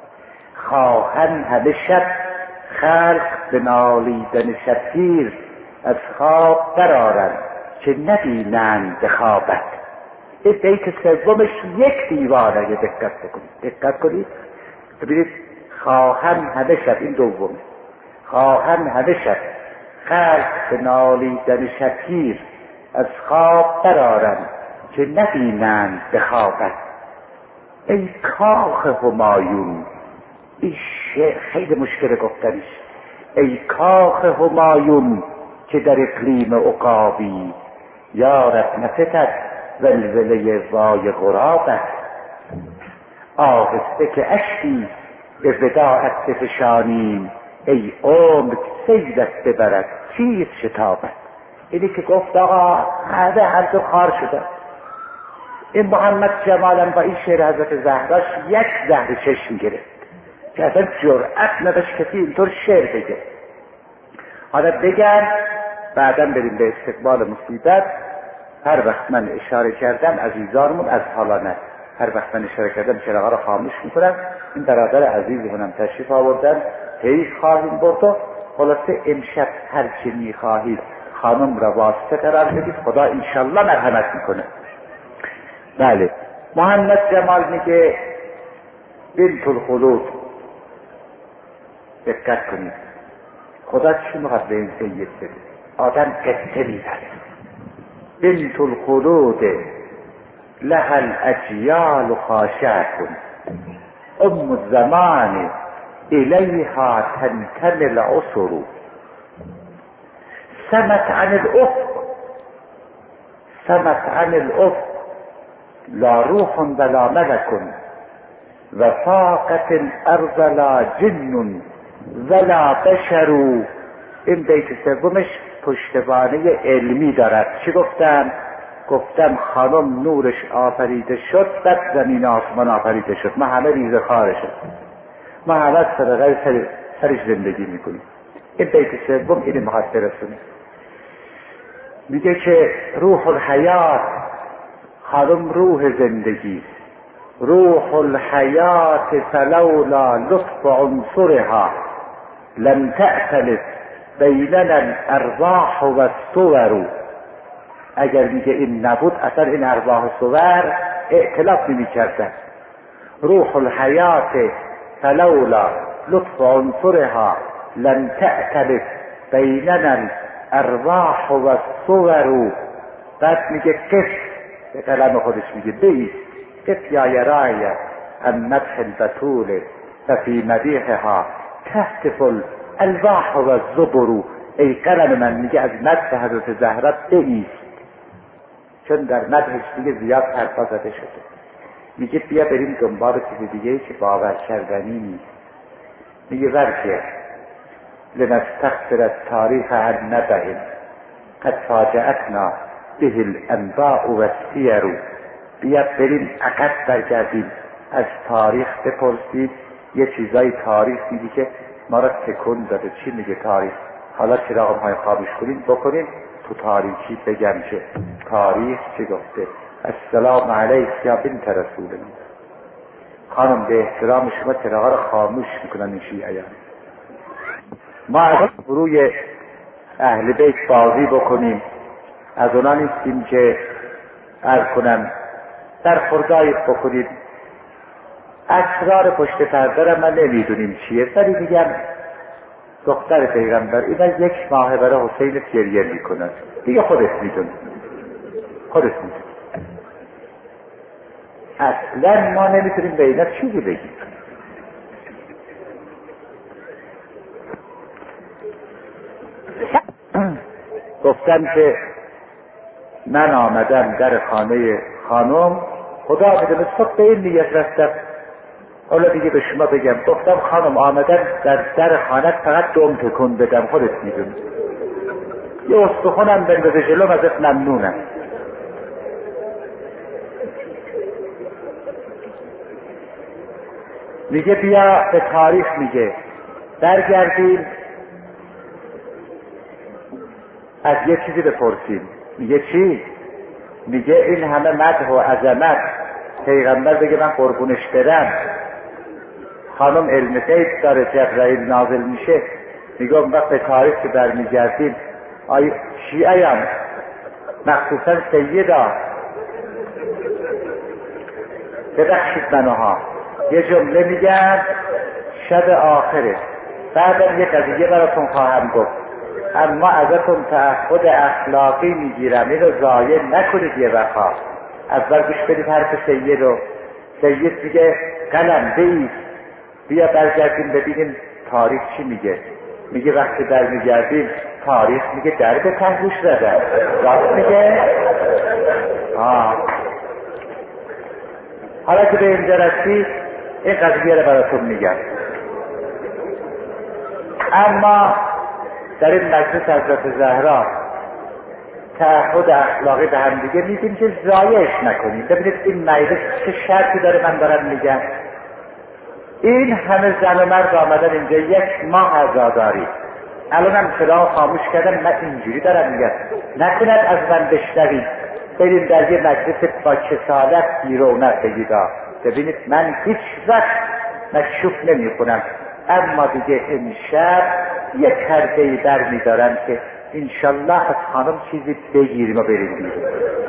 خواهن همه شب خلق به نالیدن شبگیر، از خواب برارن که نبینند به خوابت. این بیت سومش یک دیوانه. یه دقت بکنید، دقت کنید ببینید. خواهن همه شب، این دومه، خواهن همه شب خلق به نالیدن شبگیر، از خواب برارن که نبینند به خوابت. ای کاخ همایون، این شعر خیلی مشکل گفتنش. ای کاخ همایون که در اقلیم عقابی، یارب نفتد زلزله وای غرابت. آهسته که اشکی به وداعت بفشانیم، ای عمر سیلت ببرد چیز شتابت. اینی که گفت آقا همه هر دو خار شده. این محمد جمالا با این شعر حضرت زهراش یک زهر چشم گرفت که اصلا جرأت نداشت کسی اینطور شعر بگه. حالا بگن بعدا بریم به استقبال مصیبت. هر وقت من اشاره کردم عزیزانمون از حالا نه، هر وقت من اشاره کردم چراغا رو خاموش میکنم. این برادر عزیزمونم تشریف آوردن، حیث خواهیم برد و خلاصه امشب هر چی میخواهید خانم را واسطه قرار بدید، خدا انشالله مرحمت میکنه. بله محمد جمال میگه بنت الخلود. دقت کنید خدا چی میخواد به این سید بده؟ آدم قصه میزنه. بنت الخلود لها الاجیال خاشعة، ام الزمان الیها تنتمي العصر، سمت عن الافق سمت عن الافق لا روح ولا ملك، وفاقت الارض لا جن ولا بشر. این بیت سومش پشتوانه علمی دارد. چی گفتم؟ گفتم خانم نورش آفریده شد، بعد زمین آسمان آفریده شد، ما همه ریزه خاره شد، ما همه صدقه سر سرش زندگی میکنیم. این بیت سوم اینه میخواد برسونه. میگه که روح الحیات، خانم روح زندگی، روح الحیات فلولا لطف عنصرها لم تأتلف بیننا الارواح و الصور. اگر میگه این نبود اصلا این ارواح و صور ائتلاف نمی کردن. روح الحیات فلولا لطف عنصرها لم تأتلف بیننا الارواح و الصور. بعد میگه قف، به قلم خودش میگه بیست، قف یا یرای ان مدح البتول ففی مدیحها تهتف الالواح و الزبر. ای قلم من، میگه از مدح حضرت زهرا بیست، چون در مدحش دیگه زیاد حرفا زده شده. میگه بیا بریم دنبال چیز دیگه که باور کردنی نیست. میگه ورکه لنستخسر التاریخ عن نبه قد فاجأتنا به الانباء و السیر. بیا بریم عقب برگردیم، از تاریخ بپرسید. یه چیزای تاریخ میگه که ما را تکون داده. چی میگه تاریخ؟ حالا چراغ های خاموش کنین بکنین تو تاریخی بگم که تاریخ چی گفته. السلام علیک یا بنت رسول الله. خانم به احترام شما چراغ را خاموش میکنن این شیعیان. ما از روی اهل بیت بازی بکنیم، از اونا نیستیم که عرض کنم در خردایی بکنیم. اسرار پشت پرده را من نمیدونیم چیه، ولی میگم دختر پیغمبر اینا یک ماه برای حسین گریه میکنن دیگه، خودت میدون خودت میدون اصلا ما نمیتونیم به اینا چیزی بگیم. گفتم که من آمدم در خانه خانم، خدا میدونه صبح به این نیت رفتم. حالا دیگه به شما بگم، گفتم خانم آمدم در در خانه فقط دم تکون بدم، خودت میدونی. یه استخونم بندازه جلوم ازت ممنونم. میگه بیا به تاریخ، میگه برگردیم از یه چیزی بپرسیم. میگه چی؟ میگه این همه مدح و عظمت پیغمبر بگه من قربونش برم، خانم علم غیب داره، جبرائیل نازل میشه. میگه اون وقت به تاریخ که برمیگردیم، آی شیعیان مخصوصا سیدا ببخشید منوها یه جمله میگم شب آخره، بعدم یه قضیه براتون خواهم گفت، اما ازتون تعهد اخلاقی میگیرم اینو ضایع نکنید. یه وقت اول گوش بدید حرف سید رو. سید میگه قلم بیست، بیا برگردیم ببینیم تاریخ چی میگه. میگه وقتی برمیگردیم تاریخ میگه در به تهگوش زدن. راست میگه؟ آه. حالا که به اینجا رسید این قضیه رو براتون میگم. اما در این مجلس حضرت زهرا تعهد اخلاقی به هم دیگه میدیم که ضایعش نکنیم. ببینید این مجلس چه شرطی داره من دارم میگم. این همه زن و مرد آمدن اینجا یک ماه عزاداری، الانم صدا خاموش کردم، من اینجوری دارم میگم نکند از من بشنوید، بریم در یه مجلس با کسالت بیرونت بگید. ببینید من هیچ وقت مکشوف نمی کنم، اما دیگه امشب یک پرده‌ای بر میدارم که انشالله از خانم چیزی بگیریم و بریم بیرون.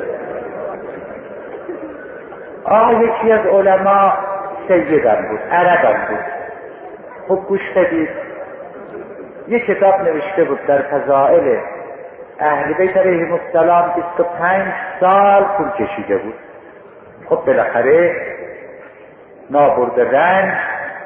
آه یکی از علما سیدم بود، عربم بود. خب گوش بدید، یک کتاب نوشته بود در فضائل اهل بیت علیهم السلام، بیست و پنج سال طول کشیده بود. خب بالاخره نابرد رنج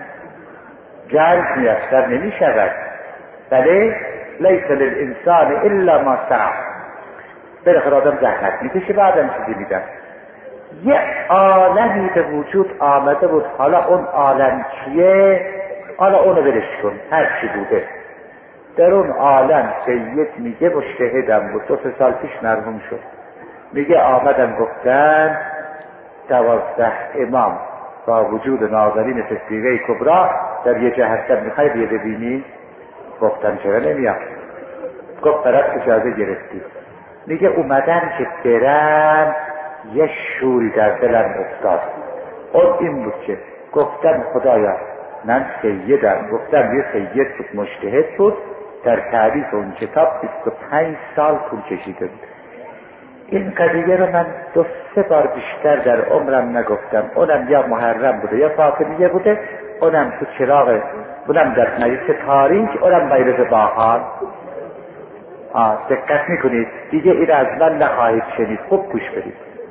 جلب میسر نمی شود. بله لیس للانسان الا ما سعی. بالاخره آدم زحمت میکشه بعدم چیزی میدن. یه عالمی به وجود آمده بود، حالا اون عالم چیه؟ حالا اونو برش کن، هر چی بوده. در اون عالم سید میگه مجتهدم بود، دو سه سال پیش مرحوم شد. میگه آمدن گفتن دوازده امام با وجود ناظرین صدیقه کبرا در یه جهت میخوای بیه ببینی؟ گفتن چرا نمیام؟ گفت طرف اجازه گرفتی. میگه اومدن که برن یه شوری در دلم افتاد. اون این بود که گفتم خدایا من سیدم. گفتم یه سید بود، مجتهد بود، در تعریف اون کتاب بیست و پنج سال طول کشیده بود. این قضیه رو من دو سه بار بیشتر در عمرم نگفتم. اونم یا محرم بوده یا فاطمیه بوده، اونم تو چراغ، اونم در مجلس تاریک، اونم بیرز باحال. آه دقت میکنید دیگه این از من نخواهید شنید، خوب گوش بدید.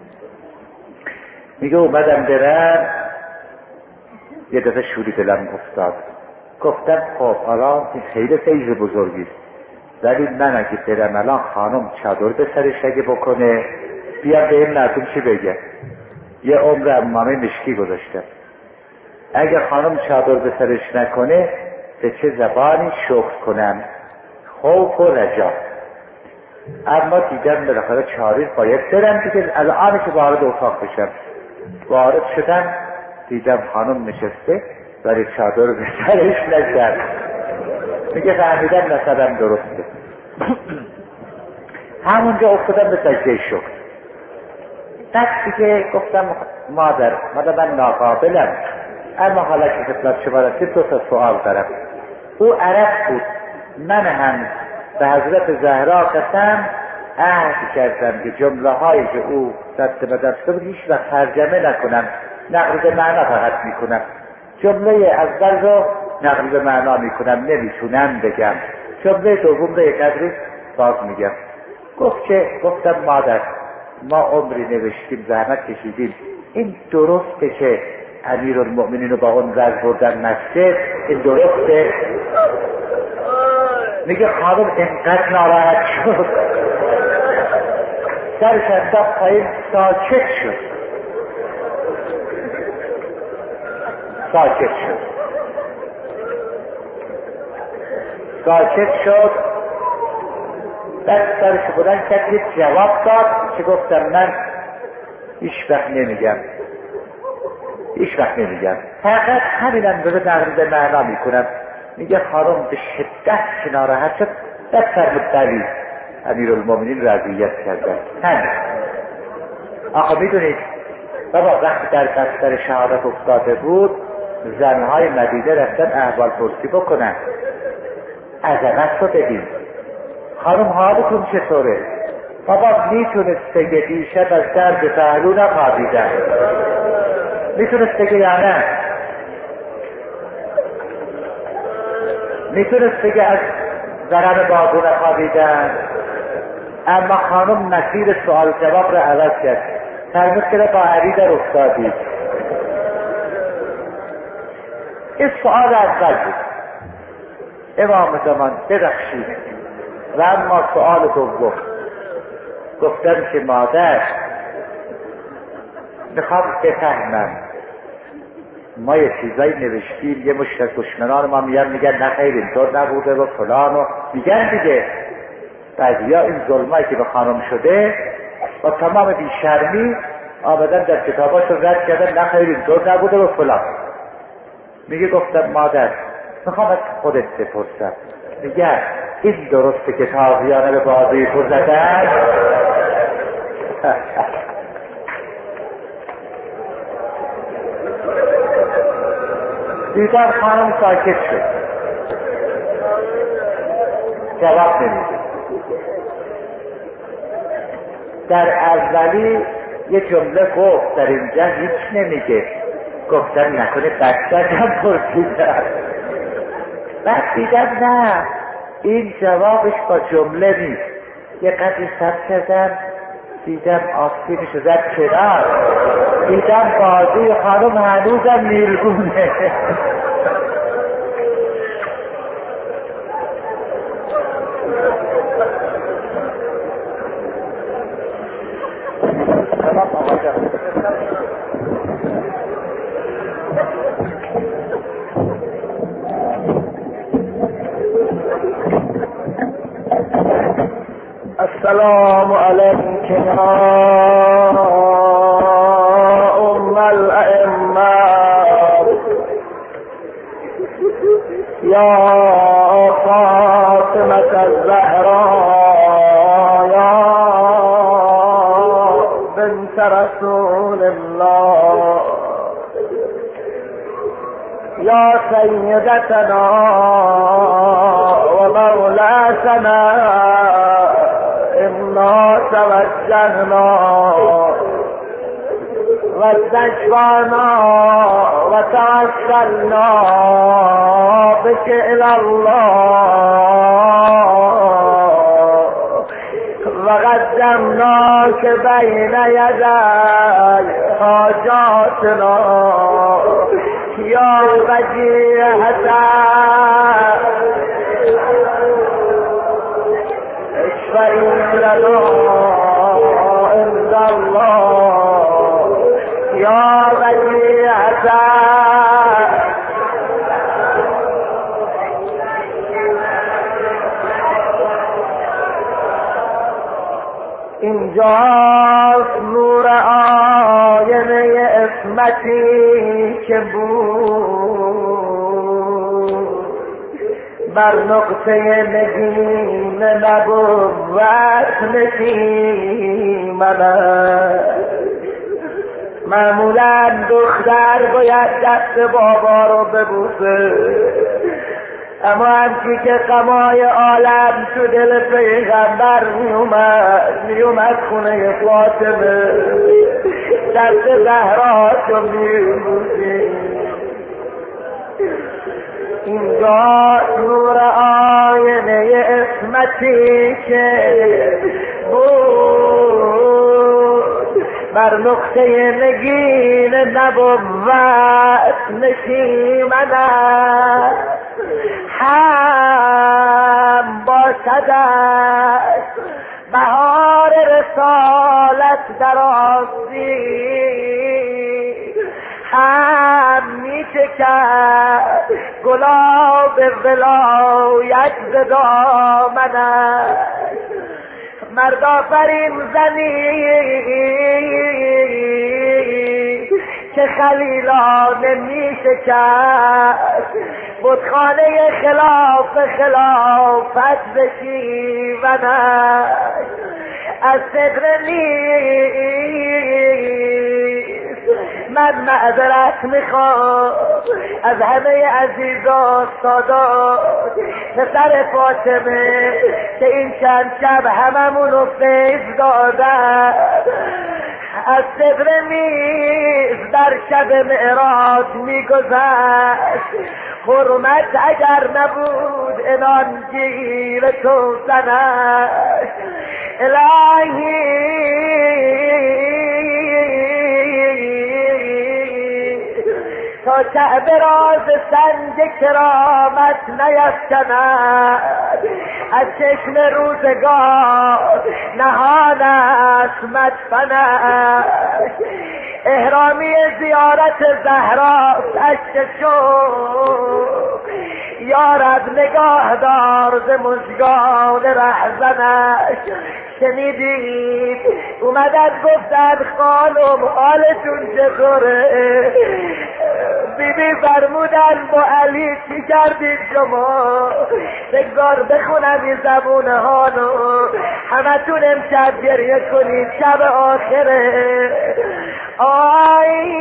میگه اومدم برم یه دفعه شوری دلم افتاد. گفتم خب حالا این خیلی فیض بزرگیست، ولی من اگه برم الان خانم چادر به سرش اگه بکنه بیا به این مردم چی بگه؟ یه عمر امامه مشکی گذاشتم. اگه خانم چادر به سرش نکنه به چه زبانی شکر کنم؟ خوف و رجا. اما دیدم بالاخره چاری باید برم دیگه. الان که وارد اتاق بشم، وارد شدم دیدم خانم نشسته ولی چادر به سرش نکرد. میگه فهمیدم نسبم درسته. همونجا افتادم به سجده شکر. بعد دیگه گفتم مادر مادر من ناقابلم، اما حالا که خدمت شما رسید دو تا سوال دارم. او عرب بود، من هم به حضرت زهرا قسم عهد کردم که جمله هایی که او دست به دست بود هیچ وقت ترجمه نکنم، نقل به معنا فقط میکنم. جمله اول رو نقل به معنا میکنم، نمیتونم بگم. جمله دوم رو یک قدری باز میگم. گفت که گفتم مادر ما عمری نوشتیم زحمت کشیدیم، این درسته که امیرالمؤمنین رو با اون وز بردن مسجد؟ این درسته؟ میگه خانم اینقدر ناراحت شد سرش انداخت پایین، ساکت شد ساکت شد ساکت شد بعد سرش بودن کرد یک جواب داد که گفتم من هیچ وقت نمیگم هیچ وقت نمیگم فقط همین اندازه نقل معنا میکنم. میگه خانم به شدت که ناراحت شد بعد فرمود بلی امیرالمؤمنین رضایت کردن. همین. آخه میدونید بابا وقتی در بستر شهادت افتاده بود زنهای مدینه رفتن احوال پرسی بکنن، عظمت رو ببین خانم حالتون چطوره؟ بابا میتونست که دیشب از درد پهلو نخوابیدن، میتونست که یا نه؟ میتونست که از ضرر بابو نخوابیدن، اما خانم مسیر سوال جواب رو عوض کرد. فرمود که با علی در افتادید. این سوال اول بود امام زمان ببخشید. و اما سوال دوم گفتم که مادر میخوام بفهمم ما یه چیزایی نوشتیم، یه مشت از دشمنان ما میگن میگن نه خیر اینطور نبوده و فلان و میگن دیگه. بعضیا این ظلمایی که به خانم شده با تمام بیشرمی آمدن در کتاباش رو رد کردن نه خیر اینطور نبوده و فلان. میگه گفتم مادر میخوام از خودت بپرسم، میگه این درسته که تازیانه به بازوی تو زدن؟ دیدم خانم ساکت شد، جواب نمیده. در اولی یه جمله گفت در اینجا هیچ نمیگه. گفتم نکنه بچه‌م پرسیدم. بعد دیدم نه این جوابش با جمله نیست. یه قدری سب کردم دیدم آستینش رو زد کنار، دیدم بازوی خانم هنوزم نیلگونه. السلام عليك يا أم الأئمة يا فاطمة الزهراء يا بنت رسول الله يا سيدتنا ومولاتنا إنا توجهنا واستشفعنا وتوسلنا بك إلى الله وقدمناك بين يدي حاجاتنا يا وجيهة اشفعي لنا عند الله يا وجيهة اینجاست نور آینه عصمتی که بود بر نقطه نگین نبوت نشیمد. معمولا دختر باید دست بابا رو ببوسه، اما همچی که غمای عالم تو دل پیغمبر می اومد می اومد خونه فاطمه دست زهرا تو می بوسی. اینجا نور آینه عصمتی که بود بر نقطه نگین نبوت نشیمد، هم باشدش بهار رسالت در آستین، هم می چکد گلاب ولایت ز دامنش. مرد آفرین زنی که خلیلانه می شکست، بتخانه خلاف خلافت بشیونش. از صدر نیست من معذرت میخوام از همه عزیزان سادات پسر فاطمه که این چند شب هممونو فیض دادن. از صدر میز در شب معراج میگذشت، حرمت اگر نبود انان گیر تو زنش. الهی تا کعبه راز سنگ کرامت نیفکند، از چشم روزگار نهان است مدفنش. احرامی زیارت زهراست اشک شوق، یارب نگاه دار ز مژگان رهزنش. شنیدید اومدن گفتن خانم حالتون چطوره؟ بیبی فرمودن با علی چی کردید شما؟ بگذار بخونم این زبون هانو، همتون امشب گریه کنید شب آخره. آی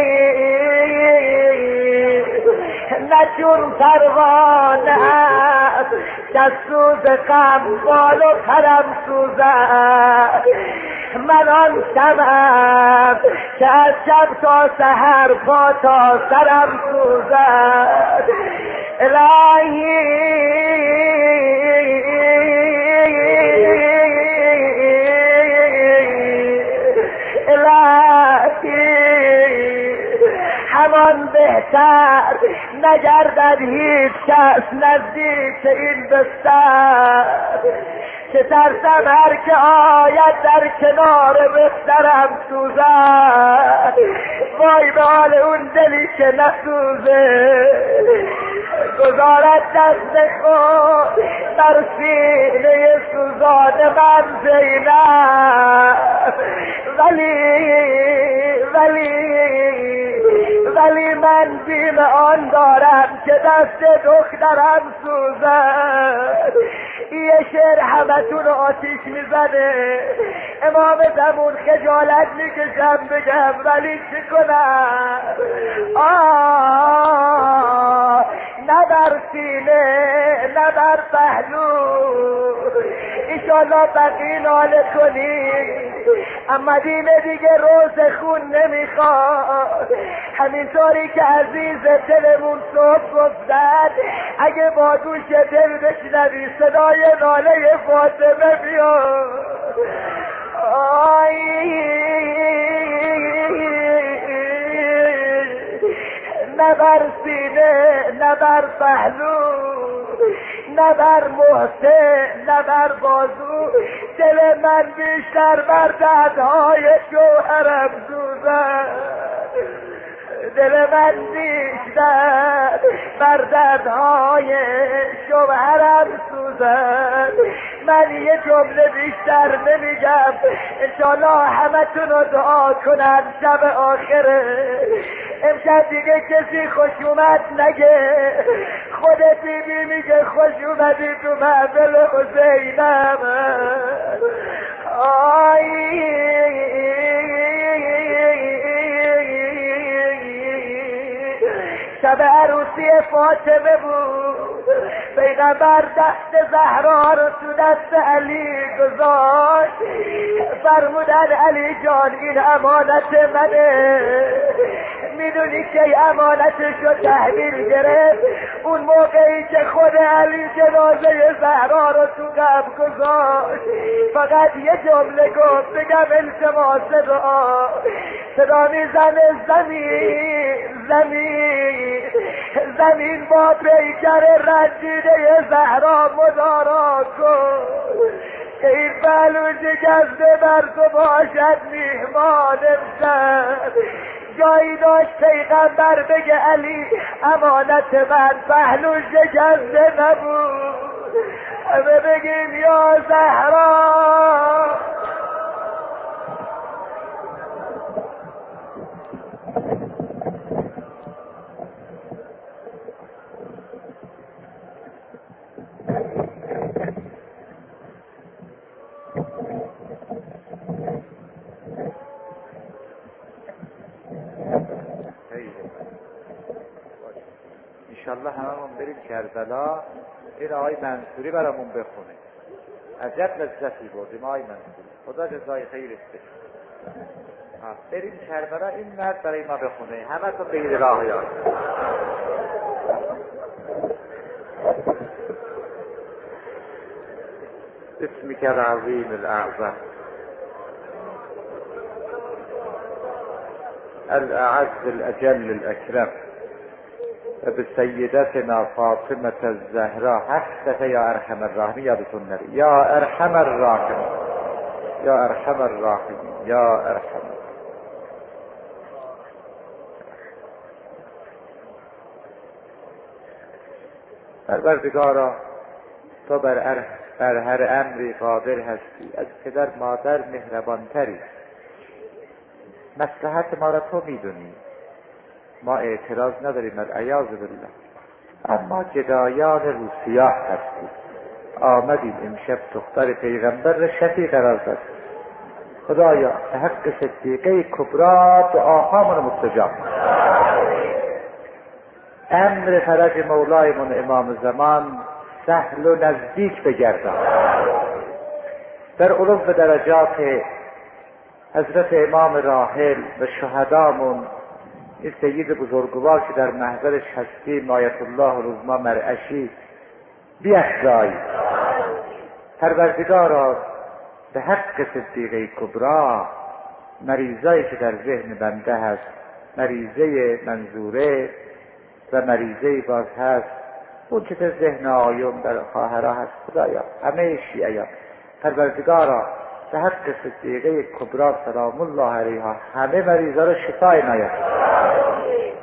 نچون پروانه است که سوز غم بال و پرم سوزد. من آن شمم که از شب تا سحر پا تا سرم سوزد. الهی همان بهتر نگردد هیچ کس نزدیک این بستر، که ترسم هر که آید در کنار بسترم سوزد. وای به حال اون دلی که نسوزه. گذارد دست خود در سینه سوزان من زینب. ولی ولی ولی من بیم آن دارم که دست دخترم سوزد. یه شعر همتون آتیش میزنه، امام زمان خجالت میکشم بگم ولی چی کنم؟ آه نه در سینه نه در پهلو، ایشالله بقی ناله کنی، اما دینه دیگه روز خون نمیخواد. همینطوری که عزیز دلمون صبح گفتن اگه با دوش دل بشنوی صدای ناله فاطمه بیاد. آی نه بر سینه نه بر پهلو، نه بر محسن نه بر بازو، دل من بیشتر بر دردهای شوهرم سوزد. دل من بیشتر بر دردهای شوهرم سوزد. من یه جمله بیشتر نمیگم، انشالله همتون رو دعا کنن شب آخره. امشب دیگه کسی خوش اومد نگه، خودت بیبی میگه خوش اومدی تو محفل حسینم. آی شب عروسی فاطمه بود، پیغمبر دست زهرا رو تو دست علی گذاشت، فرمودن علی جان این امانت منه. میدونی که امانتش رو تحویل گرفت اون موقعی که خود علی جنازه زهرا رو تو قبر گذاشت. فقط یه جمله گفت بگم التماس دعا، صدا میزنه زمین زمین زمین با پیکر رنجیده زهرا مدارا کن. این بلوش گزده بر تو باشد میهمان امشب. جایی داشت پیغمبر بگه علی امانت من پهلوش گزده نبود، همه بگیم یا زهرا. انشالله هممون بریم کربلا، این آقای منصوری برامون بخونه. عجب لذتی بردیم آقای منصوری، خدا جزای خیرت بده. بریم کربلا این مرد برای ما بخونه، همه تون بگید راه یاد. اسمك العظیم الاعظم الاعز الاجل الاکرم بسیدتنا فاطمة الزهراء حقك یا ارحم الراحمین. یادتون نره یا ارحم الراحمین یا ارحم الراحمین یا ارحم. پروردگارا تو بر, بر هر امری قادر هستی، از پدر مادر مهربانتری، مصلحت ما را تو میدونی، ما اعتراض نداریم العیاذ بالله، اما گدایان روسیاه هستیم. آمدیم امشب دختر پیغمبر را شفیع قرار داد. خدایا به حق صدیقه کبرا دعاهامون مستجاب، امر فرج مولایمون امام زمان سهل و نزدیک بگردان. در علو به درجات حضرت امام راحل و شهدامون، این سید بزرگوار که در محضرش هستیم آیت الله العظمی مرعشی بیفزای. پروردگارا به حق صدیقه کبرا مریضایی که در ذهن بنده هست، مریضه منظوره و مریضه باز هست، اون که در ذهن آیون در خواهرها هست، خدایا همه شیعیان پروردگارا به حق صدیقه کبرا سلام الله علیها همه مریضا رو شفای نایت.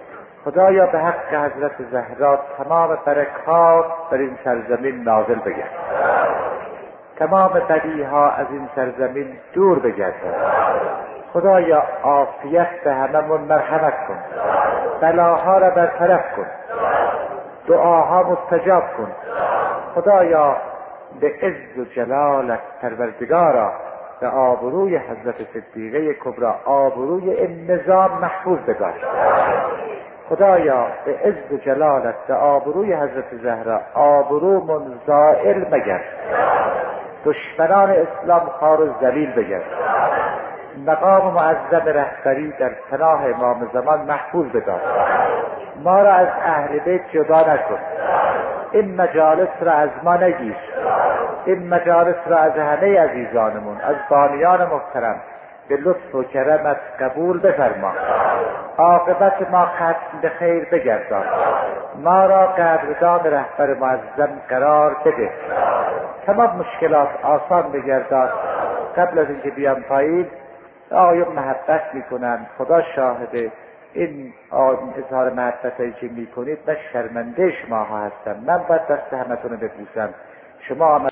خدایا به حق حضرت زهرا تمام برکات بر این سرزمین نازل بگرد، تمام بدیها از این سرزمین دور بگرد. خدایا عافیت به هممون مرحمت کن، بلاها را برطرف کن، دعاها مستجاب کن. خدایا به عز و جلالت پروردگارا به آبروی حضرت صدیقه کبری آبروی این نظام محفوظ بدار. خدایا به عز و جلالت به آبروی حضرت زهرا آبرومون زائل مگرد، دشمنان اسلام خوار و ذلیل بگرد. مقام معظم رهبری در پناه امام زمان محفوظ بدار. ما را از اهل بیت جدا نکن، این مجالس را از ما نگیر، این مجالس را از همه عزیزانمون، از بانیان محترم به لطف و کرمت قبول بفرما. عاقبت ما ختم به خیر بگردان. ما را قدردان رهبر معظم قرار بده. تمام مشکلات آسان بگردان. قبل از اینکه بیام پایین آقایون محبت میکنن، خدا شاهده این اظهار محبتی که میکنید من شرمنده شما ها هستم. من باید دست همتون رو ببوسم. شما